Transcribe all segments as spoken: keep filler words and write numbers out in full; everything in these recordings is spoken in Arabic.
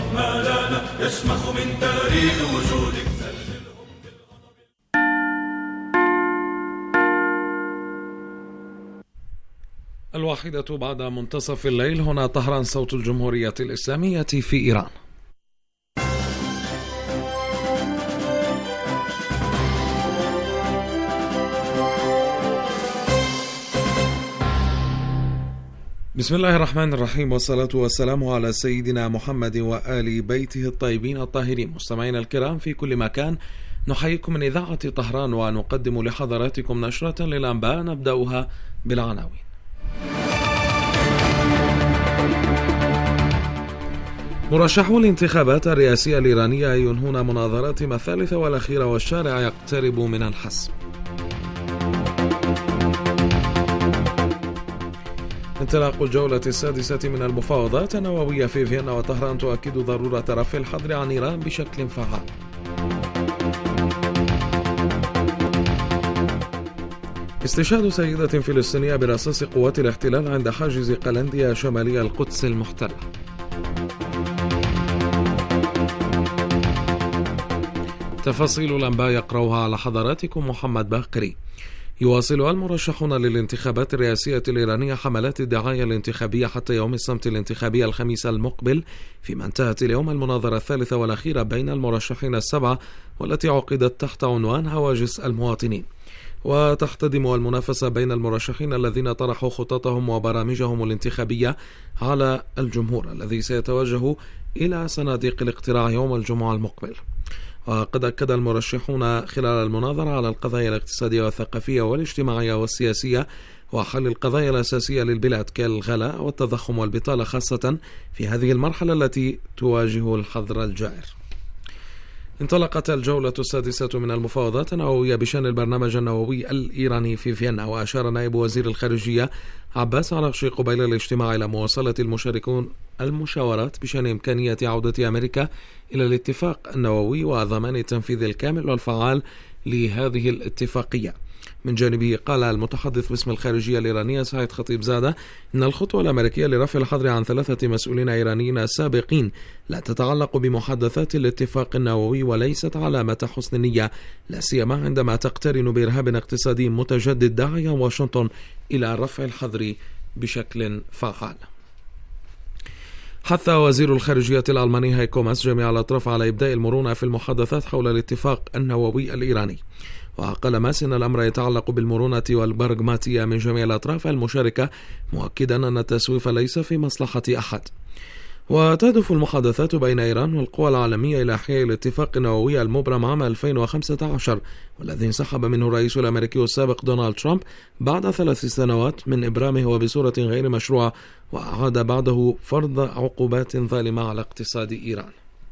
ما لنا يشمخ من تاريخ وجودك. الواحدة بعد منتصف الليل، هنا طهران، صوت الجمهورية الإسلامية في إيران. بسم الله الرحمن الرحيم، والصلاة والسلام على سيدنا محمد وآل بيته الطيبين الطاهرين. مستمعينا الكرام في كل مكان، نحييكم من إذاعة طهران ونقدم لحضراتكم نشرة للأنباء نبدأها بالعناوين. مرشحو الانتخابات الرئاسية الإيرانية ينهون مناظراتهم الثالثة والأخيرة، والشارع يقترب من الحسم. انطلاق الجولة السادسة من المفاوضات النووية في فيينا، وطهران تؤكد ضرورة رفع الحظر عن إيران بشكل فعال. استشهاد سيدة فلسطينية برصاص قوات الاحتلال عند حاجز قلنديا شمالي القدس المحتلة. تفاصيل الأنباء يقرأها على حضراتكم محمد باقري. يواصل المرشحون للانتخابات الرئاسية الإيرانية حملات الدعاية الانتخابية حتى يوم السبت الانتخابي الخميس المقبل، فيما انتهت اليوم المناظرة الثالثة والأخيرة بين المرشحين السبعة، والتي عقدت تحت عنوان هواجس المواطنين. وتحتدم المنافسة بين المرشحين الذين طرحوا خططهم وبرامجهم الانتخابية على الجمهور الذي سيتوجه إلى صناديق الاقتراع يوم الجمعة المقبل. وقد أكد المرشحون خلال المناظرة على القضايا الاقتصادية والثقافية والاجتماعية والسياسية وحل القضايا الأساسية للبلاد كالغلاء والتضخم والبطالة، خاصة في هذه المرحلة التي تواجه الحظر الجائر. انطلقت الجولة السادسة من المفاوضات النووية بشأن البرنامج النووي الإيراني في فيينا، وأشار نائب وزير الخارجية عباس عراقشي قبيل الاجتماع إلى مواصلة المشاركون المشاورات بشأن إمكانية عودة أمريكا إلى الاتفاق النووي وضمان التنفيذ الكامل والفعال لهذه الاتفاقية. من جانبه قال المتحدث باسم الخارجية الإيرانية سعيد خطيب زادة إن الخطوة الأمريكية لرفع الحظر عن ثلاثة مسؤولين إيرانيين سابقين لا تتعلق بمحادثات الاتفاق النووي وليست علامة حسن نية، لا سيما عندما تقترن بإرهاب اقتصادي متجدد داعيا واشنطن إلى رفع الحظر بشكل فعال. حث وزير الخارجية الألماني هايكو ماس جميع الأطراف على إبداء المرونة في المحادثات حول الاتفاق النووي الإيراني. وقال ماس إن الأمر يتعلق بالمرونة والبراغماتية من جميع الأطراف المشاركة، مؤكدا أن التسويف ليس في مصلحة أحد. وتهدف المحادثات بين إيران والقوى العالمية إلى إحياء الاتفاق النووي المبرم عام ألفين وخمسة عشر، والذي انسحب منه الرئيس الأمريكي السابق دونالد ترامب بعد ثلاث سنوات من إبرامه وبصورة غير مشروعة، وأعاد بعده فرض عقوبات ظالمة على اقتصاد إيران.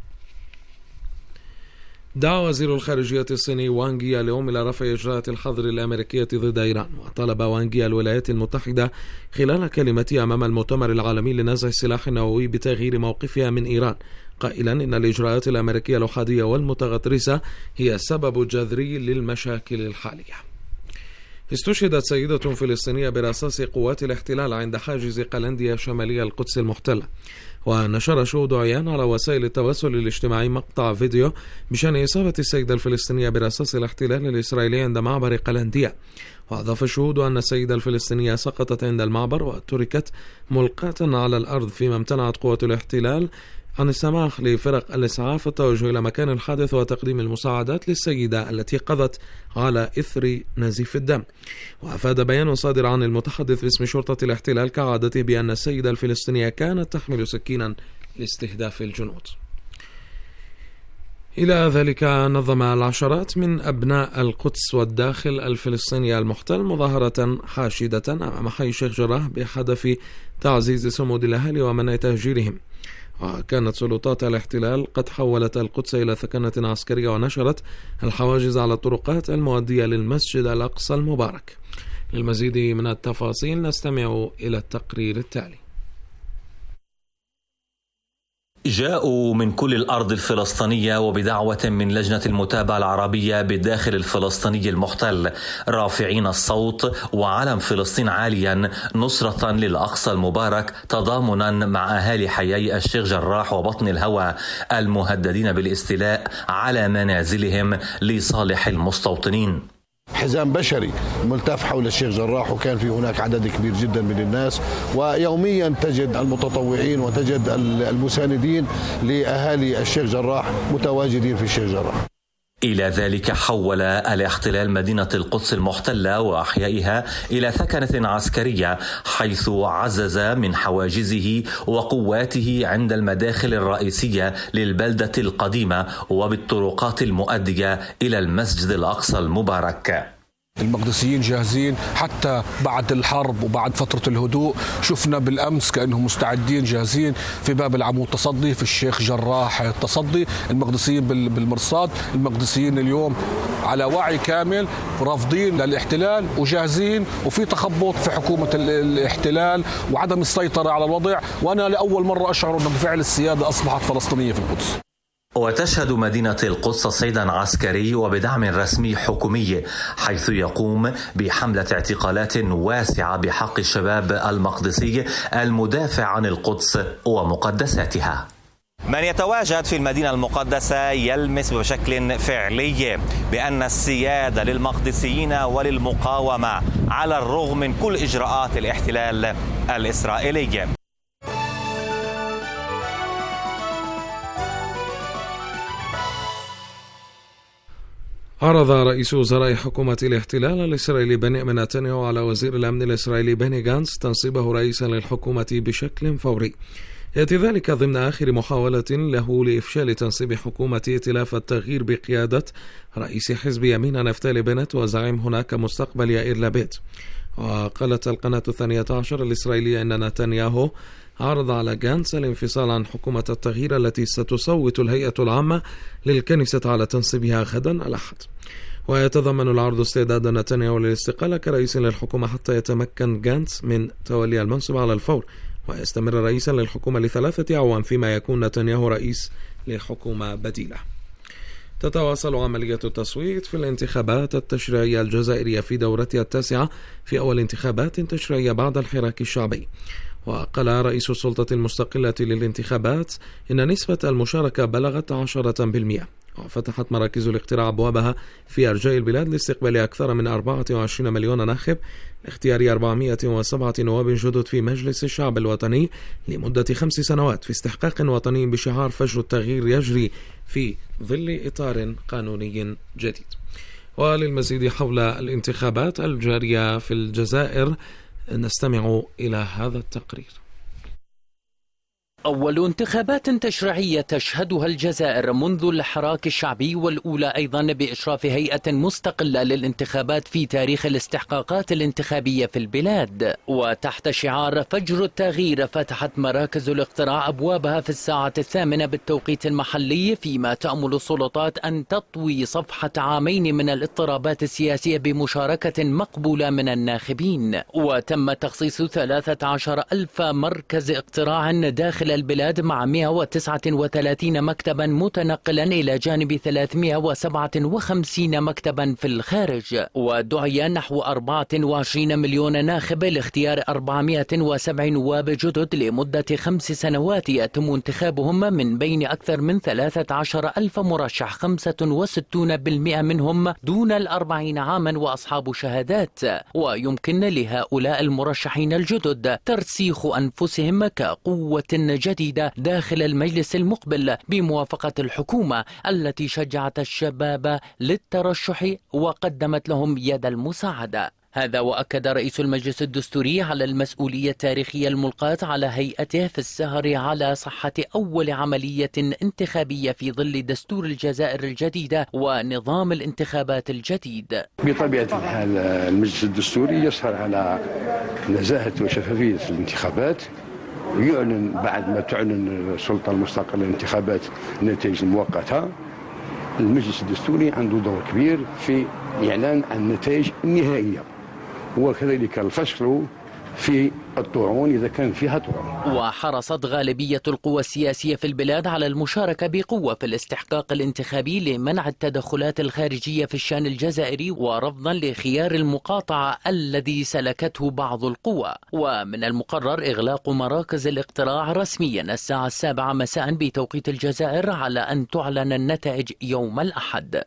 دعا وزير الخارجية الصيني وانغ يي اليوم إلى رفع إجراءات الحظر الأمريكية ضد إيران، وطلب وانغ يي الولايات المتحدة خلال كلمته أمام المؤتمر العالمي لنزع السلاح النووي بتغيير موقفها من إيران، قائلا إن الإجراءات الأمريكية الأحادية والمتغطرسة هي السبب الجذري للمشاكل الحالية. استشهدت سيدة فلسطينية برصاص قوات الاحتلال عند حاجز قلنديا شمالي القدس المحتلة. ونشر شهود عيان على وسائل التواصل الاجتماعي مقطع فيديو بشأن إصابة السيدة الفلسطينية برصاص الاحتلال الإسرائيلي عند معبر قلنديا. وأضاف الشهود أن السيدة الفلسطينية سقطت عند المعبر وتركت ملقاة على الأرض، فيما امتنعت قوة الاحتلال عن السماح لفرق الإسعاف التوجه إلى مكان الحادث وتقديم المساعدات للسيدة التي قضت على إثر نزيف الدم. وأفاد بيان صادر عن المتحدث باسم شرطة الاحتلال كعادته بأن السيدة الفلسطينية كانت تحمل سكينا لاستهداف الجنود. إلى ذلك نظم العشرات من أبناء القدس والداخل الفلسطيني المحتل مظاهرة حاشدة أمام حي الشيخ جراح بهدف تعزيز صمود الأهالي ومنع تهجيرهم. وكانت سلطات الاحتلال قد حولت القدس إلى ثكنة عسكرية ونشرت الحواجز على الطرقات المؤدية للمسجد الأقصى المبارك. للمزيد من التفاصيل نستمع إلى التقرير التالي. جاءوا من كل الأرض الفلسطينية وبدعوة من لجنة المتابعة العربية بالداخل الفلسطيني المحتل، رافعين الصوت وعلم فلسطين عاليا نصرة للأقصى المبارك، تضامنا مع أهالي حيي الشيخ جراح وبطن الهوى المهددين بالاستيلاء على منازلهم لصالح المستوطنين. حزام بشري ملتف حول الشيخ جراح، وكان في هناك عدد كبير جدا من الناس، ويوميا تجد المتطوعين وتجد المساندين لأهالي الشيخ جراح متواجدين في الشيخ جراح. إلى ذلك حول الاحتلال مدينة القدس المحتلة وأحيائها إلى ثكنة عسكرية، حيث عزز من حواجزه وقواته عند المداخل الرئيسية للبلدة القديمة وبالطرقات المؤدية إلى المسجد الأقصى المبارك. المقدسيين جاهزين حتى بعد الحرب وبعد فترة الهدوء، شفنا بالأمس كأنهم مستعدين جاهزين في باب العمود تصدي، في الشيخ جراح تصدي، المقدسيين بالمرصاد، المقدسيين اليوم على وعي كامل رافضين للاحتلال وجاهزين، وفي تخبط في حكومة الاحتلال وعدم السيطرة على الوضع، وأنا لأول مرة أشعر أن بفعل السيادة أصبحت فلسطينية في القدس. وتشهد مدينة القدس صيدا عسكري وبدعم رسمي حكومي، حيث يقوم بحملة اعتقالات واسعة بحق الشباب المقدسي المدافع عن القدس ومقدساتها. من يتواجد في المدينة المقدسة يلمس بشكل فعلي بأن السيادة للمقدسيين وللمقاومة على الرغم من كل إجراءات الاحتلال الإسرائيلي. عرض رئيس وزراء حكومة الاحتلال الإسرائيلي بنيامين نتنياهو على وزير الأمن الإسرائيلي بني غانتس تنصيبه رئيسا للحكومة بشكل فوري. يأتي ذلك ضمن آخر محاولة له لإفشال تنصيب حكومة ائتلاف التغيير بقيادة رئيس حزب يمين نفتالي بنت وزعيم هناك مستقبل يائير لابيد. وقالت القناة الثانية عشر الإسرائيلية أن نتنياهو عرض على غانتس الانفصال عن حكومة التغيير التي ستصوت الهيئة العامة للكنيسة على تنصيبها غدا الأحد. ويتضمن العرض استعداد نتنياهو للاستقالة كرئيس للحكومة حتى يتمكن غانتس من تولي المنصب على الفور، ويستمر رئيسا للحكومة لثلاثة أعوام فيما يكون نتنياهو رئيس لحكومة بديلة. تتواصل عملية التصويت في الانتخابات التشريعية الجزائرية في دورتها التاسعة في أول انتخابات تشريعية بعد الحراك الشعبي. وقال رئيس السلطة المستقلة للانتخابات إن نسبة المشاركة بلغت عشرة بالمئة، وفتحت مراكز الاقتراع أبوابها في أرجاء البلاد لاستقبال أكثر من أربعة وعشرين مليون ناخب لاختيار أربعمئة وسبعة نواب جدد في مجلس الشعب الوطني لمدة خمس سنوات في استحقاق وطني بشعار فجر التغيير يجري في ظل إطار قانوني جديد. وللمزيد حول الانتخابات الجارية في الجزائر نستمع إلى هذا التقرير. أول انتخابات تشريعية تشهدها الجزائر منذ الحراك الشعبي، والأولى أيضا بإشراف هيئة مستقلة للانتخابات في تاريخ الاستحقاقات الانتخابية في البلاد. وتحت شعار فجر التغيير فتحت مراكز الاقتراع أبوابها في الساعة الثامنة بالتوقيت المحلي، فيما تأمل السلطات أن تطوي صفحة عامين من الاضطرابات السياسية بمشاركة مقبولة من الناخبين. وتم تخصيص ثلاثة عشر ألف مركز اقتراع داخل البلاد مع مئة وتسعة وثلاثين مكتبا متنقلا إلى جانب ثلاثمئة وسبعة وخمسين مكتبا في الخارج. ودعي نحو أربعة وعشرين مليون ناخب لاختيار أربعمئة وسبعة نواب جدد لمدة خمس سنوات يتم انتخابهم من بين أكثر من ثلاثة عشر ألف مرشح، خمسة وستين بالمئة منهم دون الأربعين عاما وأصحاب شهادات. ويمكن لهؤلاء المرشحين الجدد ترسيخ أنفسهم كقوة جديدة داخل المجلس المقبل بموافقة الحكومة التي شجعت الشباب للترشح وقدمت لهم يد المساعدة. هذا وأكد رئيس المجلس الدستوري على المسؤولية التاريخية الملقاة على هيئته في السهر على صحة أول عملية انتخابية في ظل دستور الجزائر الجديدة ونظام الانتخابات الجديد. بطبيعة الحال المجلس الدستوري يسهر على نزاهة وشفافية الانتخابات، ويعلن بعد ما تعلن السلطة المستقلة للانتخابات النتائج المؤقتة. المجلس الدستوري عنده دور كبير في إعلان عن النتائج النهائية، وكذلك الفصل في الطاعون إذا كان فيها طاعون. وحرصت غالبية القوى السياسية في البلاد على المشاركة بقوة في الاستحقاق الانتخابي لمنع التدخلات الخارجية في الشأن الجزائري ورفضا لخيار المقاطعة الذي سلكته بعض القوى. ومن المقرر إغلاق مراكز الاقتراع رسميا الساعة السابعة مساء بتوقيت الجزائر على أن تعلن النتائج يوم الأحد.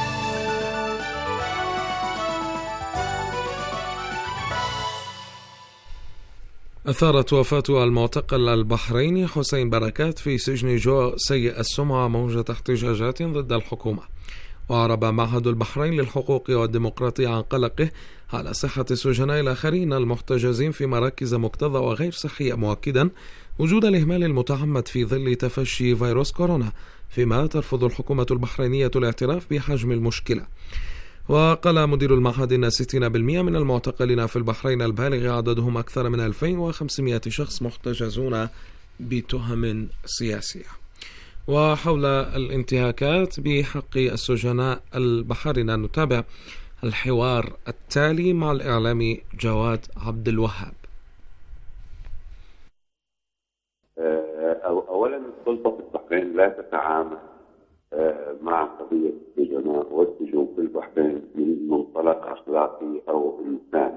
أثارت وفاة المعتقل البحريني حسين بركات في سجن جو سيء السمعة موجة احتجاجات ضد الحكومة. وأعرب معهد البحرين للحقوق والديمقراطية عن قلقه على صحة السجناء الآخرين المحتجزين في مراكز مكتظة وغير صحية، مؤكدا وجود الإهمال المتعمد في ظل تفشي فيروس كورونا، فيما ترفض الحكومة البحرينية الاعتراف بحجم المشكلة. وقال مدير المعهد أن ستين بالمئة من المعتقلين في البحرين البالغ عددهم أكثر من ألفين وخمسمئة شخص محتجزون بتهم سياسية. وحول الانتهاكات بحق السجناء البحرينيين نتابع الحوار التالي مع الإعلامي جواد عبد الوهاب. أولا السلطة في البحرين لا تتعامل مع قضية السجناء والسجون في البحرين من منطلق أخلاقي أو إنساني.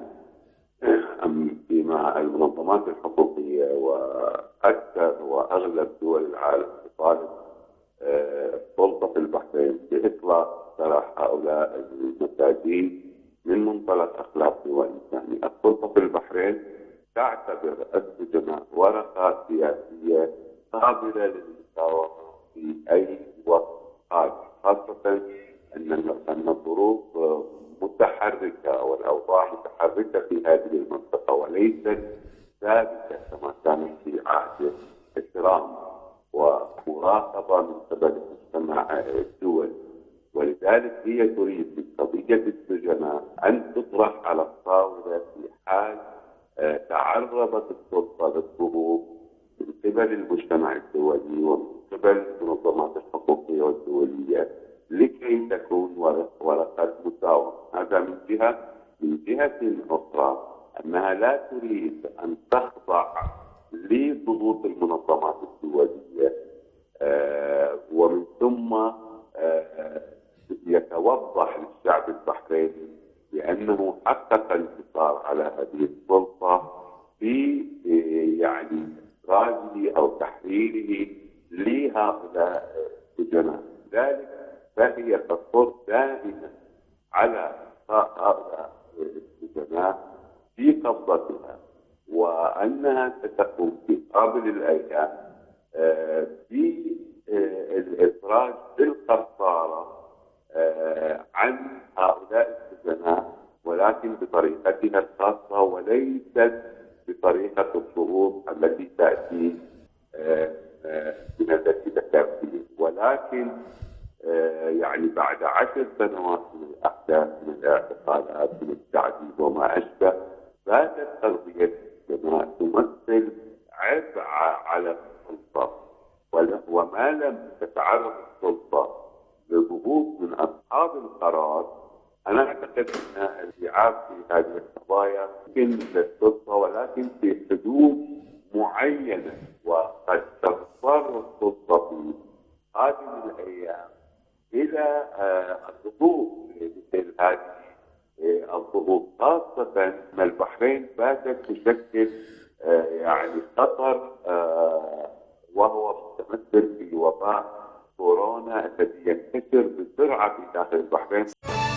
فيما المنظمات الحقوقية وأكثر وأغلب دول العالم تطالب السلطة في البحرين بإطلاق سراح هؤلاء المساجين من منطلق أخلاقي وإنساني. السلطة في البحرين تعتبر السجناء ورقة سياسية قابلة للمساومة في أي وقت، خاصة أن أن الظروف متحركة والأوضاع متحركة في هذه المنطقة وليست ثابتة كما كانت في عهد الترامب ومراقبة من قبل المجتمع الدولي. ولذلك هي تريد بقضية السجناء أن تطرح على الطاولة في حال تعرضت السلطة للضغوط من قبل المجتمع الدولي ومن قبل المنظمات الحقوقية والدولية لكي تكون ورقة مساومة. هذا من جهة. من جهة أخرى أنها لا تريد أن تخضع لضغوط المنظمات الدولية آه ومن ثم آه يتوضح للشعب البحريني بأنه حقق الانتصار على هذه السلطة في آه يعني إخراجه أو تحريره لهؤلاء السجناء. ذلك فهي تصر دائما على هؤلاء السجناء في قبضتها، وأنها ستقوم في قابل الأيام بالإخراج بالقسطرة عن هؤلاء السجناء، ولكن بطريقتها الخاصة وليست بطريقة الضغوط التي تأتي من التي ذكرت. ولكن يعني بعد عشر سنوات من الأحداث من الاعتقالات من التعذيب وما أشبه، باتت قضية السجناء تمثل عبء على السلطة، وما لم تتعرض السلطة لضغوط من أصحاب القرار. أنا أعتقد أن الاستيعاب في هذه القضايا يمكن للسلطة ولكن في حدود معينة، وقد تضطر السلطة في قادم الأيام إلى الضغوط مثل هذه الضغوط، خاصة أن البحرين باتت تشكل يعني خطر وهو متمثل في وباء كورونا الذي ينتشر بسرعة في داخل البحرين.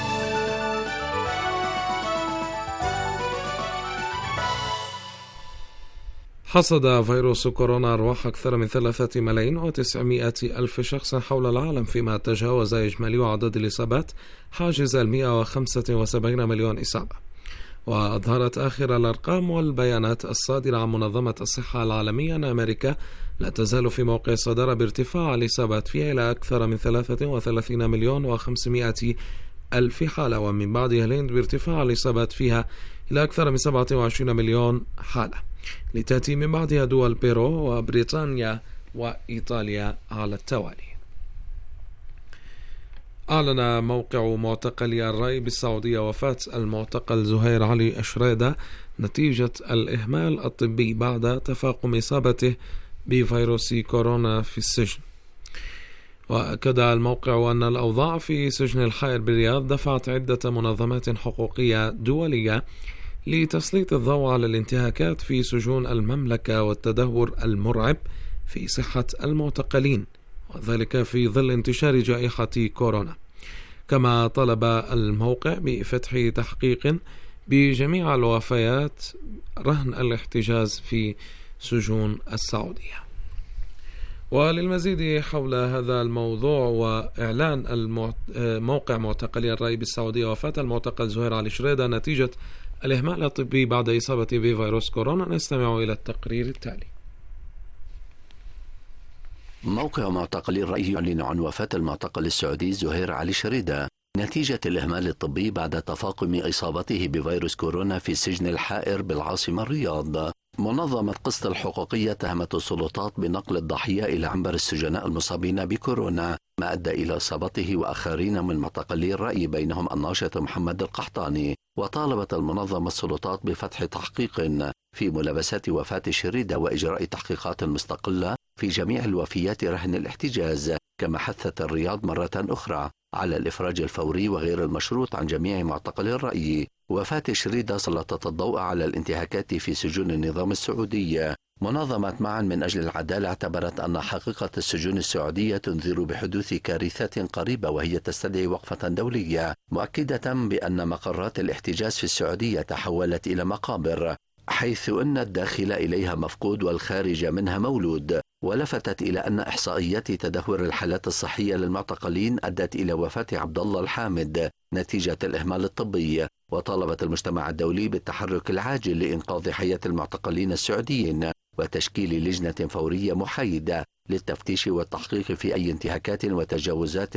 حصد فيروس كورونا أرواح أكثر من ثلاثة ملايين وتسعمائة ألف شخص حول العالم، فيما تجاوز إجمالي عدد الإصابات حاجز المئة وخمسة وسبعين مليون إصابة. وأظهرت آخر الأرقام والبيانات الصادرة عن منظمة الصحة العالمية أن أمريكا لا تزال في موقع الصدارة بارتفاع الإصابات فيها إلى أكثر من ثلاثة وثلاثين مليون وخمسمائة ألف حالة، ومن بعدها الهند بارتفاع الإصابات فيها إلى أكثر من سبعة وعشرين مليون حالة، لتأتي من بعدها دول بيرو وبريطانيا وإيطاليا على التوالي. أعلن موقع معتقلي الرأي بالسعودية وفاة المعتقل زهير علي أشريدة نتيجة الإهمال الطبي بعد تفاقم إصابته بفيروس كورونا في السجن. وأكد الموقع أن الأوضاع في سجن الحائر بالرياض دفعت عدة منظمات حقوقية دولية لتسليط الضوء على الانتهاكات في سجون المملكة والتدهور المرعب في صحة المعتقلين، وذلك في ظل انتشار جائحة كورونا. كما طلب الموقع بفتح تحقيق بجميع الوفيات رهن الاحتجاز في سجون السعودية. وللمزيد حول هذا الموضوع وإعلان موقع معتقلي الرأي بالسعودية وفاة المعتقل زهير علي أشريدة نتيجة الإهمال الطبي بعد إصابته بفيروس كورونا، نستمع إلى التقرير التالي. موقع معتقلي الرأي يعلن عن وفاة المعتقل السعودي زهير علي أشريدة نتيجة الإهمال الطبي بعد تفاقم إصابته بفيروس كورونا في سجن الحائر بالعاصمة الرياض. منظمة قسط الحقوقية اتهمت السلطات بنقل الضحية إلى عنبر السجناء المصابين بكورونا، ما أدى إلى إصابته وآخرين من معتقلي الرأي بينهم الناشط محمد القحطاني. وطالبت المنظمة السلطات بفتح تحقيق في ملابسات وفاة أشريدة وإجراء تحقيقات مستقلة في جميع الوفيات رهن الاحتجاز. كما حثت الرياض مرة أخرى على الإفراج الفوري وغير المشروط عن جميع معتقلي الرأي. وفاة أشريدة سلطت الضوء على الانتهاكات في سجون النظام السعودي. منظمة معا من أجل العدالة اعتبرت أن حقيقة السجون السعودية تنذر بحدوث كارثة قريبة وهي تستدعي وقفة دولية، مؤكدة بأن مقرات الاحتجاز في السعودية تحولت إلى مقابر، حيث أن الداخل إليها مفقود والخارج منها مولود. ولفتت إلى أن إحصائيات تدهور الحالات الصحية للمعتقلين أدت إلى وفاة عبد الله الحامد نتيجة الإهمال الطبي. وطالبت المجتمع الدولي بالتحرك العاجل لإنقاذ حياة المعتقلين السعوديين وتشكيل لجنة فورية محايدة للتفتيش والتحقيق في أي انتهاكات وتجاوزات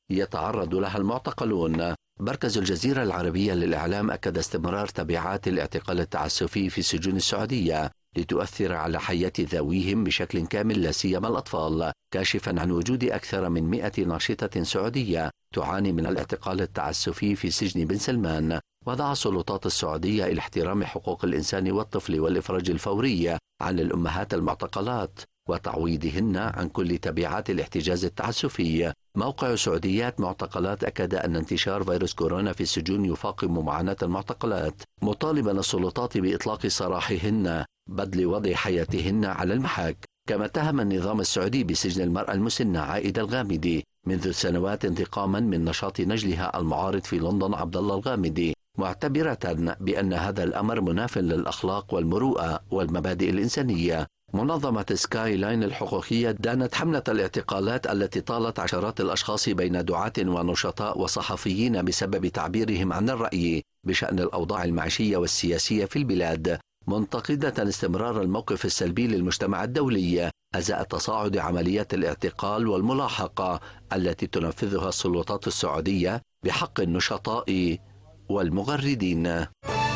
يتعرض لها المعتقلون. مركز الجزيرة العربية للإعلام أكد استمرار تبعات الاعتقال التعسفي في سجون السعودية لتؤثر على حياة ذويهم بشكل كامل لا سيما الأطفال، كاشفا عن وجود أكثر من مئة ناشطة سعودية تعاني من الاعتقال التعسفي في سجن بن سلمان. ودعا السلطات السعودية إلى احترام حقوق الإنسان والطفل والإفراج الفوري عن الأمهات المعتقلات وتعويضهن عن كل تبعات الاحتجاز التعسفي. موقع سعوديات معتقلات أكد أن انتشار فيروس كورونا في السجون يفاقم معاناة المعتقلات، مطالبا السلطات بإطلاق سراحهن بدل وضع حياتهن على المحك. كما اتهم النظام السعودي بسجن المرأة المسنة عائدة الغامدي منذ سنوات انتقاما من نشاط نجلها المعارض في لندن عبد الله الغامدي، معتبرة بأن هذا الأمر مناف للأخلاق والمروءة والمبادئ الإنسانية. منظمة سكاي لاين الحقوقية دانت حملة الاعتقالات التي طالت عشرات الأشخاص بين دعاة ونشطاء وصحفيين بسبب تعبيرهم عن الرأي بشأن الأوضاع المعيشية والسياسية في البلاد، منتقدة استمرار الموقف السلبي للمجتمع الدولي أزاء تصاعد عمليات الاعتقال والملاحقة التي تنفذها السلطات السعودية بحق النشطاء والمغردين.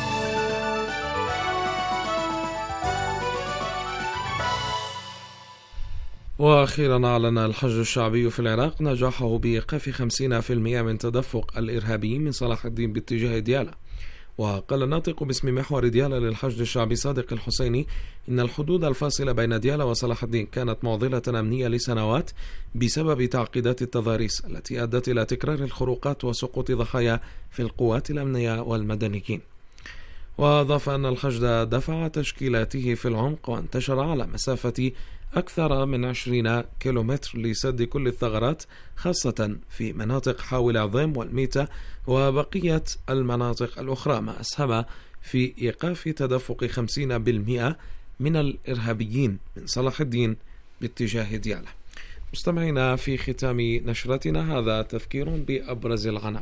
وأخيرا أعلن الحشد الشعبي في العراق نجاحه بإيقاف خمسين بالمئة من تدفق الإرهابيين من صلاح الدين باتجاه ديالى. وقال الناطق باسم محور ديالى للحشد الشعبي صادق الحسيني إن الحدود الفاصلة بين ديالى وصلاح الدين كانت معضلة أمنية لسنوات بسبب تعقيدات التضاريس التي أدت إلى تكرار الخروقات وسقوط ضحايا في القوات الأمنية والمدنيين. وأضاف أن الحشد دفع تشكيلاته في العمق وانتشر على مسافة أكثر من عشرين كيلومتر لسد كل الثغرات، خاصة في مناطق حاول عظيم والميتة وبقية المناطق الأخرى، ما أسهم في إيقاف تدفق خمسين بالمئة من الإرهابيين من صلاح الدين باتجاه ديالى. مستمعينا، في ختام نشرتنا هذا تذكير بأبرز العناوين.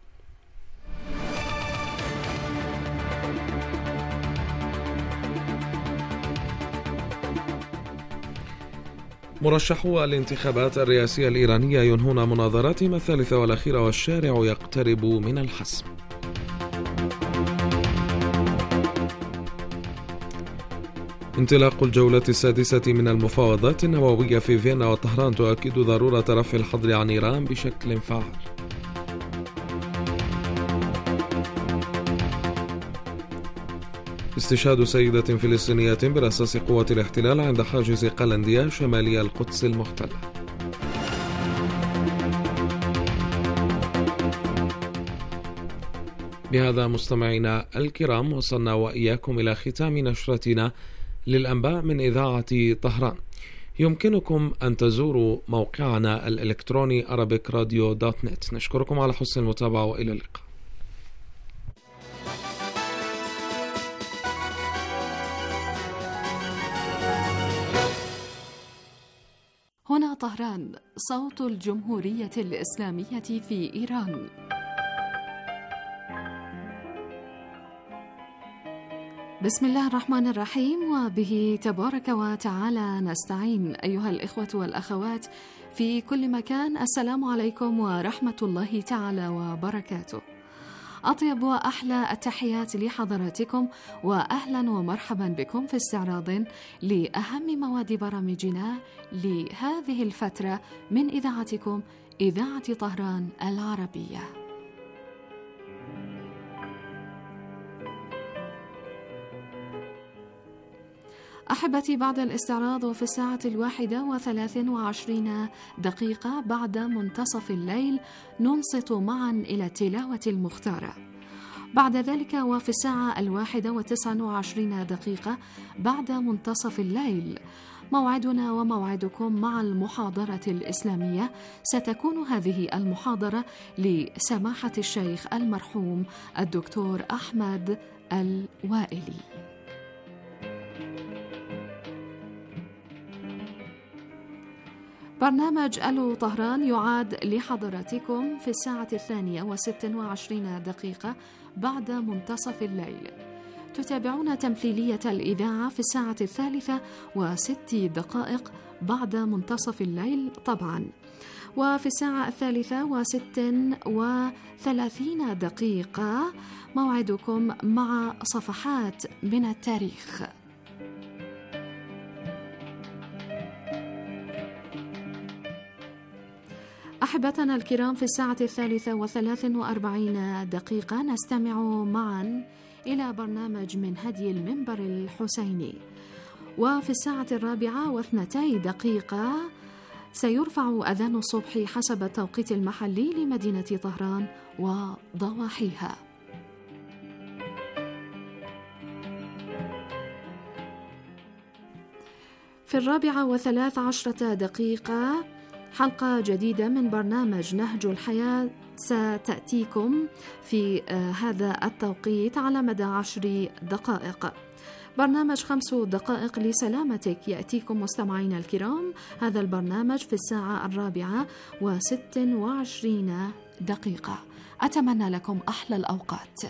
مرشحو الانتخابات الرئاسية الإيرانية ينهون مناظراتهم الثالثة والأخيرة والشارع يقترب من الحسم. انطلاق الجولة السادسة من المفاوضات النووية في فيينا وطهران تؤكد ضرورة رفع الحظر عن إيران بشكل فعال. استشهاد سيدة فلسطينية برصاص قوة الاحتلال عند حاجز قلندية شمالي القدس المحتلة. بهذا مستمعينا الكرام وصلنا وإياكم إلى ختام نشرتنا للأنباء من إذاعة طهران. يمكنكم أن تزوروا موقعنا الإلكتروني arabic radio dot net. نشكركم على حسن المتابعة وإلى اللقاء. هنا طهران، صوت الجمهورية الإسلامية في إيران. بسم الله الرحمن الرحيم، وبه تبارك وتعالى نستعين. أيها الإخوة والأخوات في كل مكان، السلام عليكم ورحمة الله تعالى وبركاته. أطيب وأحلى التحيات لحضراتكم، وأهلا ومرحبا بكم في استعراض لأهم مواد برامجنا لهذه الفترة من إذاعتكم إذاعة طهران العربية. أحبتي، بعد الاستعراض وفي الساعة الواحدة وثلاث وعشرين دقيقة بعد منتصف الليل ننصت معا إلى التلاوة المختارة. بعد ذلك وفي الساعة الواحدة وتسع وعشرين دقيقة بعد منتصف الليل موعدنا وموعدكم مع المحاضرة الإسلامية. ستكون هذه المحاضرة لسماحة الشيخ المرحوم الدكتور أحمد الوائلي. برنامج ألو طهران يعاد لحضراتكم في الساعة الثانية وست وعشرين دقيقة بعد منتصف الليل. تتابعون تمثيلية الإذاعة في الساعة الثالثة وست دقائق بعد منتصف الليل طبعا، وفي الساعة الثالثة وست وثلاثين دقيقة موعدكم مع صفحات من التاريخ. أحبتنا الكرام، في الساعة الثالثة وثلاث وأربعين دقيقة نستمع معا إلى برنامج من هدي المنبر الحسيني، وفي الساعة الرابعة واثنتي دقيقة سيرفع أذان الصبح حسب التوقيت المحلي لمدينة طهران وضواحيها. في الرابعة وثلاث عشرة دقيقة حلقة جديدة من برنامج نهج الحياة ستأتيكم في هذا التوقيت على مدى عشر دقائق. برنامج خمس دقائق لسلامتك يأتيكم مستمعين الكرام. هذا البرنامج في الساعة الرابعة وست وعشرين دقيقة. أتمنى لكم أحلى الأوقات.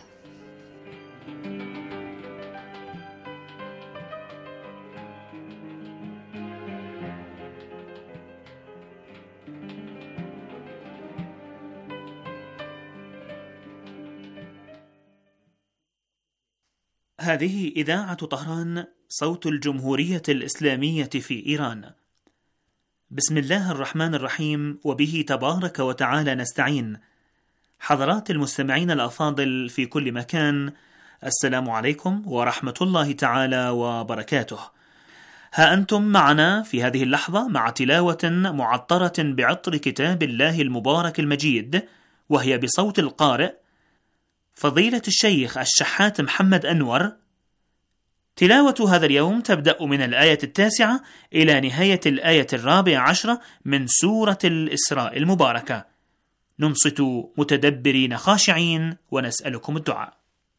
هذه إذاعة طهران، صوت الجمهورية الإسلامية في إيران. بسم الله الرحمن الرحيم، وبه تبارك وتعالى نستعين. حضرات المستمعين الأفاضل في كل مكان، السلام عليكم ورحمة الله تعالى وبركاته. ها أنتم معنا في هذه اللحظة مع تلاوة معطرة بعطر كتاب الله المبارك المجيد، وهي بصوت القارئ فضيلة الشيخ الشحات محمد أنور. تلاوة هذا اليوم تبدأ من الآية التاسعة إلى نهاية الآية الرابعة عشرة من سورة الإسراء المباركة. ننصت متدبرين خاشعين ونسألكم الدعاء.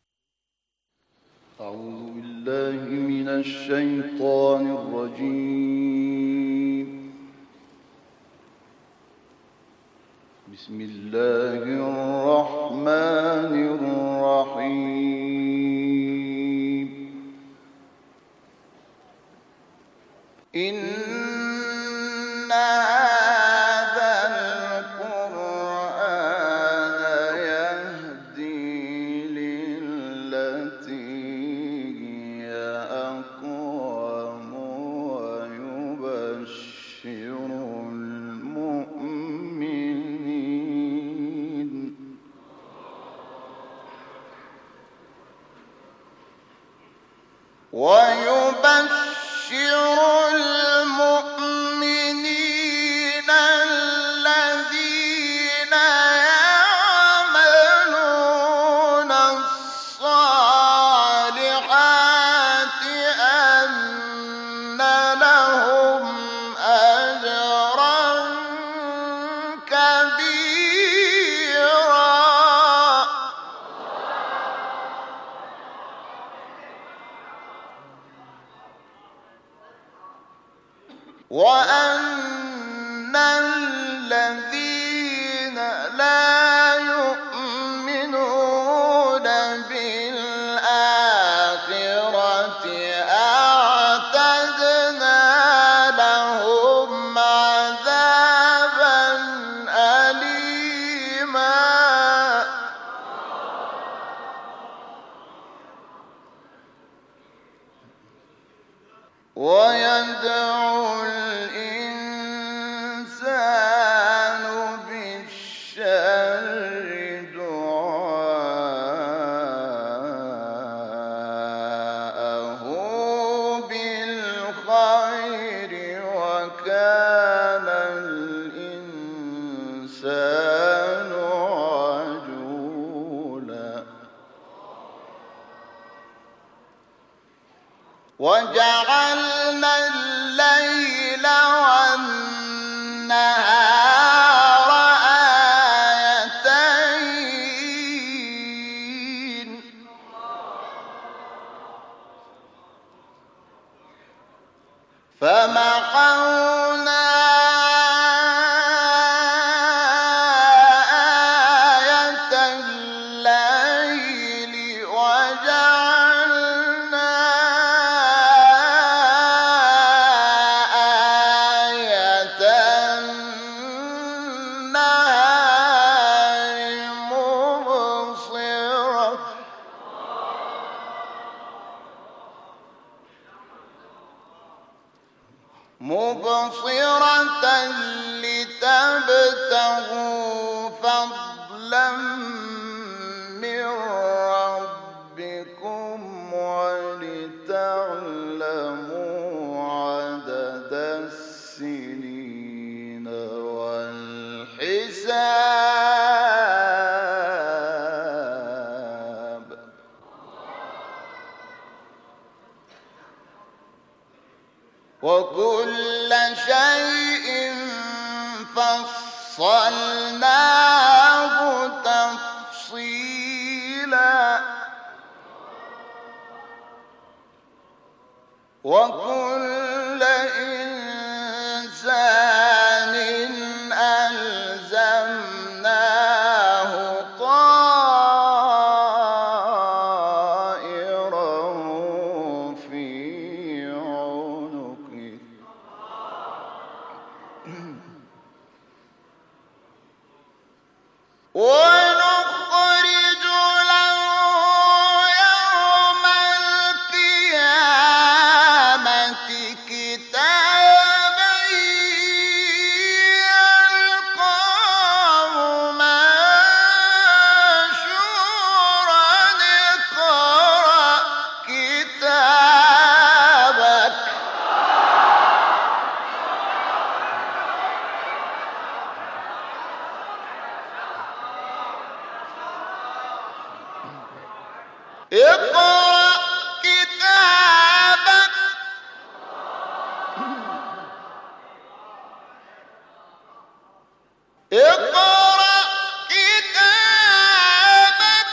أعوذ بالله من الشيطان الرجيم. بسم الله الرحمن الرحيم. إن هذا القرآن يهدي للتي هي أقوم ويبشر المؤمنين كبيرا وأن الذين لا يؤمنون بالآخرة أعتدنا لهم عذابا أليما ويدعو الإنسان بالشر دعاءه بالخير وكان الإنسان عجولا وجعلنا الليل والنهار آيتين فمحونا آية الليل وجعلنا آية النهار مبصرة مبصرة لتبتغوا فضلا من ربكم ولتعلموا عدد السنين والحساب وكل شيء فصلناه تفصيلا وكل إنسان ألزمناه طائره في عنقه ونخرج له يوم القيامة كتابا يلقاه منشورا اقرأ كتابك اقرأ كتابك اقرأ كتابك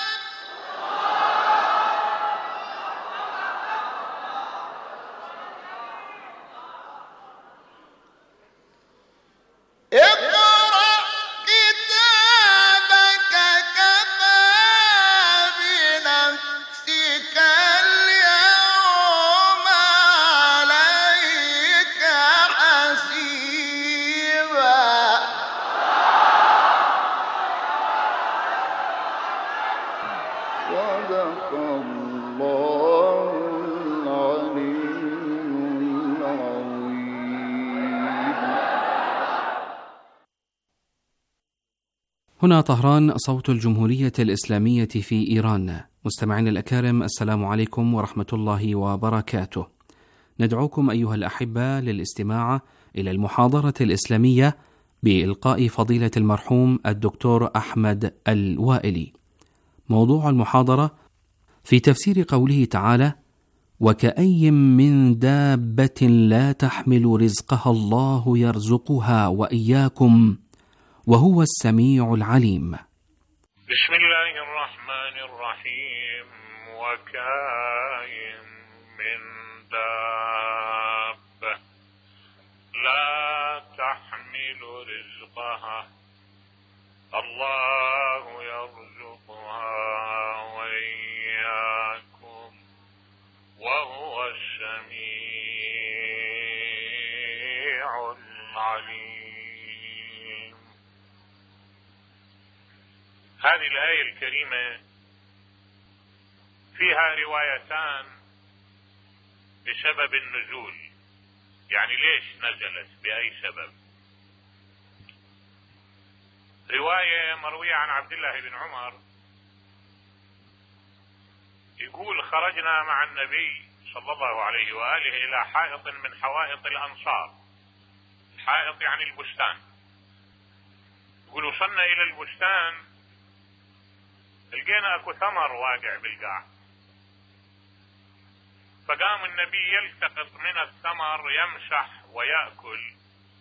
اقرأ كتابك كفى بنفسك اليوم عليك حسيبا صدق الله العلي العظيم. هنا طهران، صوت الجمهورية الإسلامية في إيران. مستمعينا الأكارم، السلام عليكم ورحمة الله وبركاته. ندعوكم أيها الأحبة للاستماع إلى المحاضرة الإسلامية بإلقاء فضيلة المرحوم الدكتور أحمد الوائلي. موضوع المحاضرة في تفسير قوله تعالى: وكأي من دابة لا تحمل رزقها الله يرزقها وإياكم وهو السميع العليم. بسم الله الرحمن الرحيم. وكاين من دابة لا تحمل رزقها الله يرزقها وإياكم وهو السميع العليم. هذه الآية الكريمة فيها روايتان بسبب النزول، يعني ليش نزلت، بأي سبب. رواية مروية عن عبد الله بن عمر يقول: خرجنا مع النبي صلى الله عليه وآله إلى حائط من حوائط الأنصار. حائط يعني البستان. يقول: وصلنا إلى البستان لقينا أكو ثمر واقع بالقاع، فقام النبي يلتقط من الثمر يمسح ويأكل،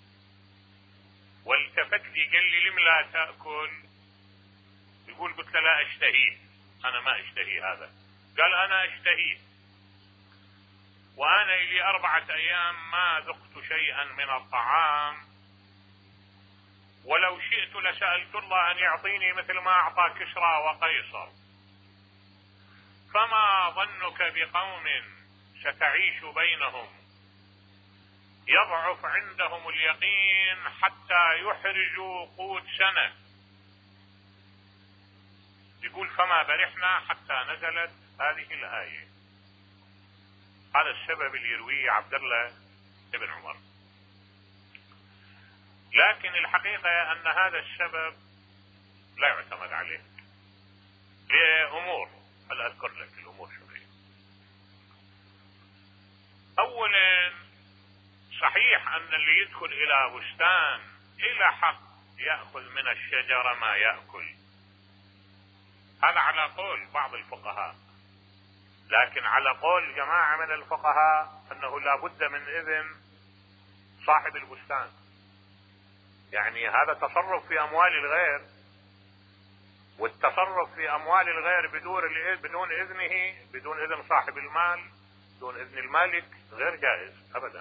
والتفت لي قال لي: لم لا تأكل؟ يقول: قلت له: لا أشتهيه، أنا ما أشتهي هذا. قال: أنا أشتهيه، وأنا لي أربعة أيام ما ذقت شيئا من الطعام، ولو شئت لسألت الله أن يعطيني مثل ما أعطى كسرى وقيصر. فما ظنك بقوم ستعيش بينهم يضعف عندهم اليقين حتى يحرجوا قوت سنة. يقول: فما برحنا حتى نزلت هذه الآية. هذا السبب اللي يرويه عبد الله بن عمر. لكن الحقيقة أن هذا السبب لا يعتمد عليه لأمور، هل أذكر لك الأمور شوية. أولا، صحيح أن اللي يدخل إلى بستان إلى حق يأخذ من الشجرة ما يأكل، هذا على قول بعض الفقهاء، لكن على قول جماعة من الفقهاء أنه لا بد من إذن صاحب البستان. يعني هذا تصرف في أموال الغير، والتصرف في أموال الغير بدون بدون إذنه، بدون إذن صاحب المال، بدون إذن المالك، غير جائز أبدا.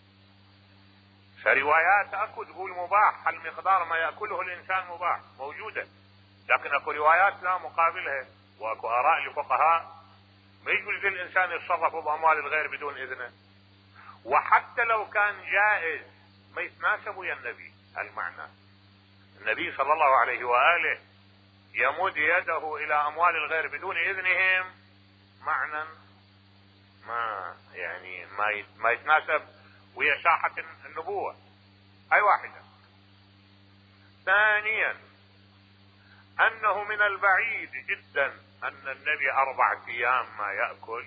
فروايات أكو تقول مباح، المقدار ما يأكله الإنسان مباح موجودة، لكن أكو روايات لا مقابلها، وأكو آراء لفقهاء ما يجوز للإنسان يتصرف بأموال الغير بدون إذنه، وحتى لو كان جائز ما يتناسب ويا النبي. المعنى النبي صلى الله عليه وآله يمد يده إلى أموال الغير بدون إذنهم، معنى ما يعني ما ما يتناسب ويا ساحة النبوة. أي واحدة. ثانيا، أنه من البعيد جدا أن النبي أربعة أيام ما يأكل،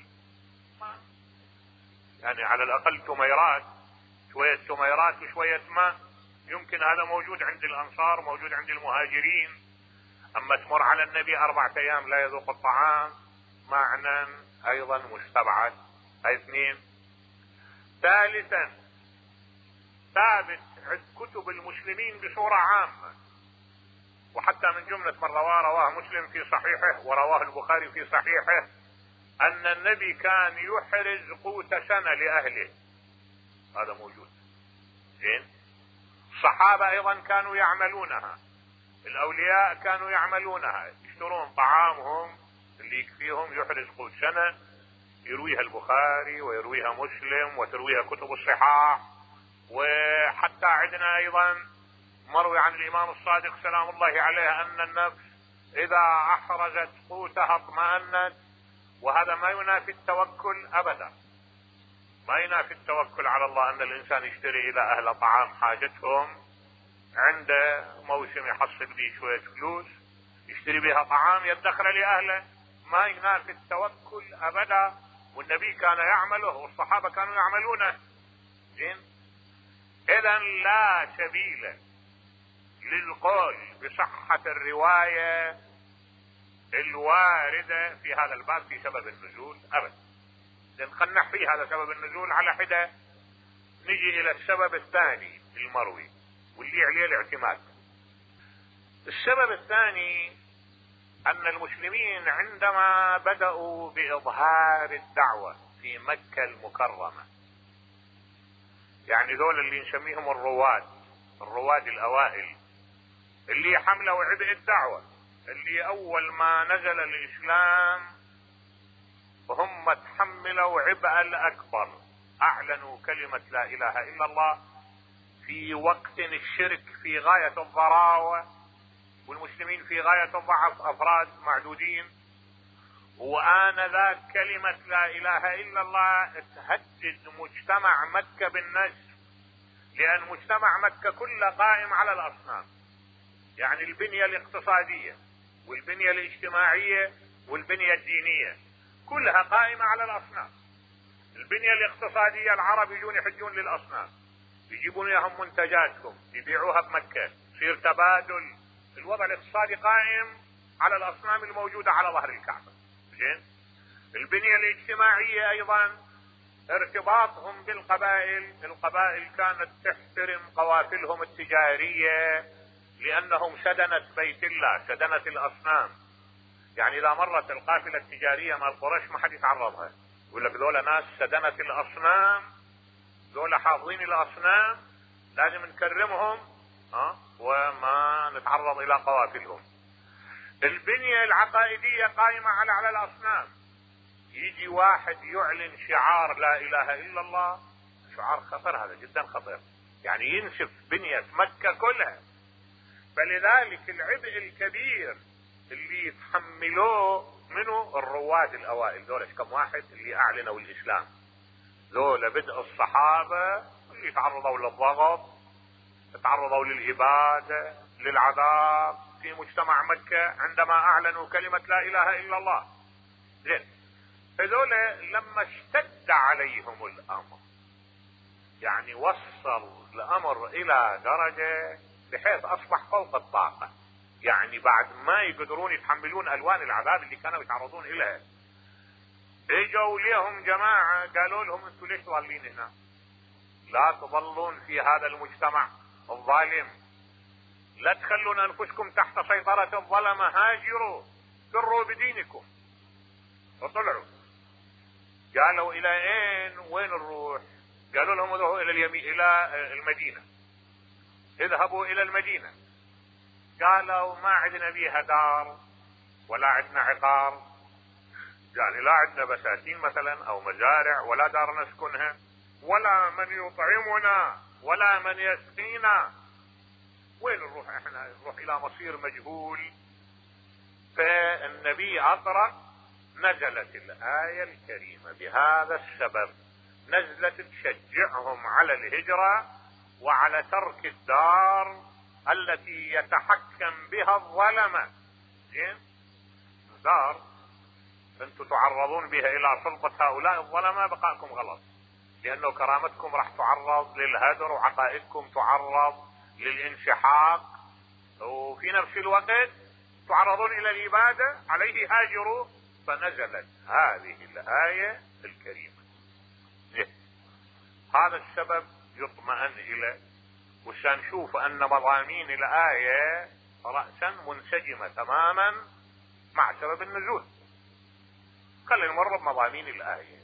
يعني على الأقل تميرات، شوية تميرات وشوية ماء، يمكن هذا موجود عند الأنصار، موجود عند المهاجرين. أما تمر على النبي أربعة أيام لا يذوق الطعام، معنى أيضا مستبعد. هاي اثنين. ثالثا، ثابت عند كتب المسلمين بصورة عامة، وحتى من جملة من رواه رواه مسلم في صحيحه ورواه البخاري في صحيحه، أن النبي كان يحرز قوت سنة لأهله. هذا موجود. زين. الصحابة أيضا كانوا يعملونها، الأولياء كانوا يعملونها، يشترون طعامهم اللي يكفيهم يحرز قوت سنة، يرويها البخاري ويرويها مسلم وترويها كتب الصحاح. وحتى عندنا أيضا مروي عن الإمام الصادق سلام الله عليه أن النفس إذا أحرزت قوتها اطمأنت، وهذا ما ينافي التوكل أبدا، ما ينافي التوكل على الله. أن الإنسان يشتري إلى أهل طعام حاجتهم، عنده موسم يحصل لي شوية فلوس يشتري بها طعام يدخر لأهله، ما ينافي التوكل أبدا. والنبي كان يعمله والصحابة كانوا يعملونه. زين. إذن لا سبيل للقول بصحة الرواية الواردة في هذا الباب في سبب النزول أبدا. نخنح فيه هذا سبب النزول على حدة. نجي إلى السبب الثاني المروي واللي عليه الاعتماد. السبب الثاني أن المسلمين عندما بدأوا بإظهار الدعوة في مكة المكرمة، يعني دول اللي نسميهم الرواد، الرواد الأوائل اللي حملوا عبء الدعوة، اللي أول ما نزل الإسلام وهم تحملوا عبء الأكبر، أعلنوا كلمة لا إله إلا الله في وقت الشرك في غاية الضراوة والمسلمين في غاية الضعف، أفراد معدودين، وآنذاك كلمة لا إله إلا الله تهدد مجتمع مكة بالنسف، لأن مجتمع مكة كله قائم على الأصنام، يعني البنية الاقتصادية والبنية الاجتماعية والبنية الدينية كلها قائمة على الأصنام. البنية الاقتصادية العرب يجون يحجون للأصنام، يجيبون لهم منتجاتهم يبيعوها بمكة، يصير تبادل، الوضع الاقتصادي قائم على الأصنام الموجودة على ظهر الكعبة. زين. البنية الاجتماعية أيضا ارتباطهم بالقبائل، القبائل كانت تحترم قوافلهم التجارية لأنهم سدنة بيت الله، سدنة الأصنام، يعني إذا مرت القافلة التجارية مال قريش ما حد يتعرضها، يقول لك ذولا ناس سدنة الأصنام، ذولا حافظين الأصنام، لازم نكرمهم ها وما نتعرض إلى قوافلهم. البنية العقائدية قائمة على على الأصنام، يجي واحد يعلن شعار لا إله إلا الله، شعار خطر، هذا جدا خطر، يعني ينسف بنية مكة كلها. فلذلك العبء الكبير اللي يتحملوه منه الرواد الأوائل، ذولا كم واحد اللي أعلنوا الإسلام، ذولا بدء الصحابة اللي تعرضوا للضغط، تعرضوا للإبادة، للعذاب في مجتمع مكة عندما أعلنوا كلمة لا إله إلا الله. زين. هذولا لما اشتد عليهم الأمر، يعني وصل الأمر إلى درجة بحيث أصبح فوق الطاقة، يعني بعد ما يقدرون يتحملون ألوان العذاب اللي كانوا يتعرضون إليها، اجوا ليهم جماعة قالوا لهم انتوا ليش ظالين هنا؟ لا تظلون في هذا المجتمع الظالم، لا تخلون أنفسكم تحت سيطرة الظلمة، هاجروا فروا بدينكم. وطلعوا قالوا إلى أين؟ وين نروح؟ قالوا لهم اذهبوا إلى اليمين، إلى المدينة، اذهبوا إلى المدينة. قالوا ما عندنا بيها دار ولا عندنا عقار، يعني لا عندنا بساتين مثلا أو مزارع ولا دار نسكنها ولا من يطعمنا ولا من يسقينا، وين نروح احنا؟ نروح إلى مصير مجهول. فالنبي أطرق، نزلت الآية الكريمة بهذا السبب، نزلت تشجعهم على الهجرة وعلى ترك الدار التي يتحكم بها الظلمة. زين. دار انتم تعرضون بها الى سلطة هؤلاء الظلمة، بقاءكم غلط، لانه كرامتكم راح تعرض للهدر وعقائدكم تعرض للانسحاق، وفي نفس الوقت تعرضون الى الابادة، عليه هاجروا. فنزلت هذه الآية الكريمة. هذا السبب يطمئن إليه، وسنشوف أن مضامين الآية رأسا منسجمة تماما مع سبب النزول. خلينا نمر بمضامين الآية.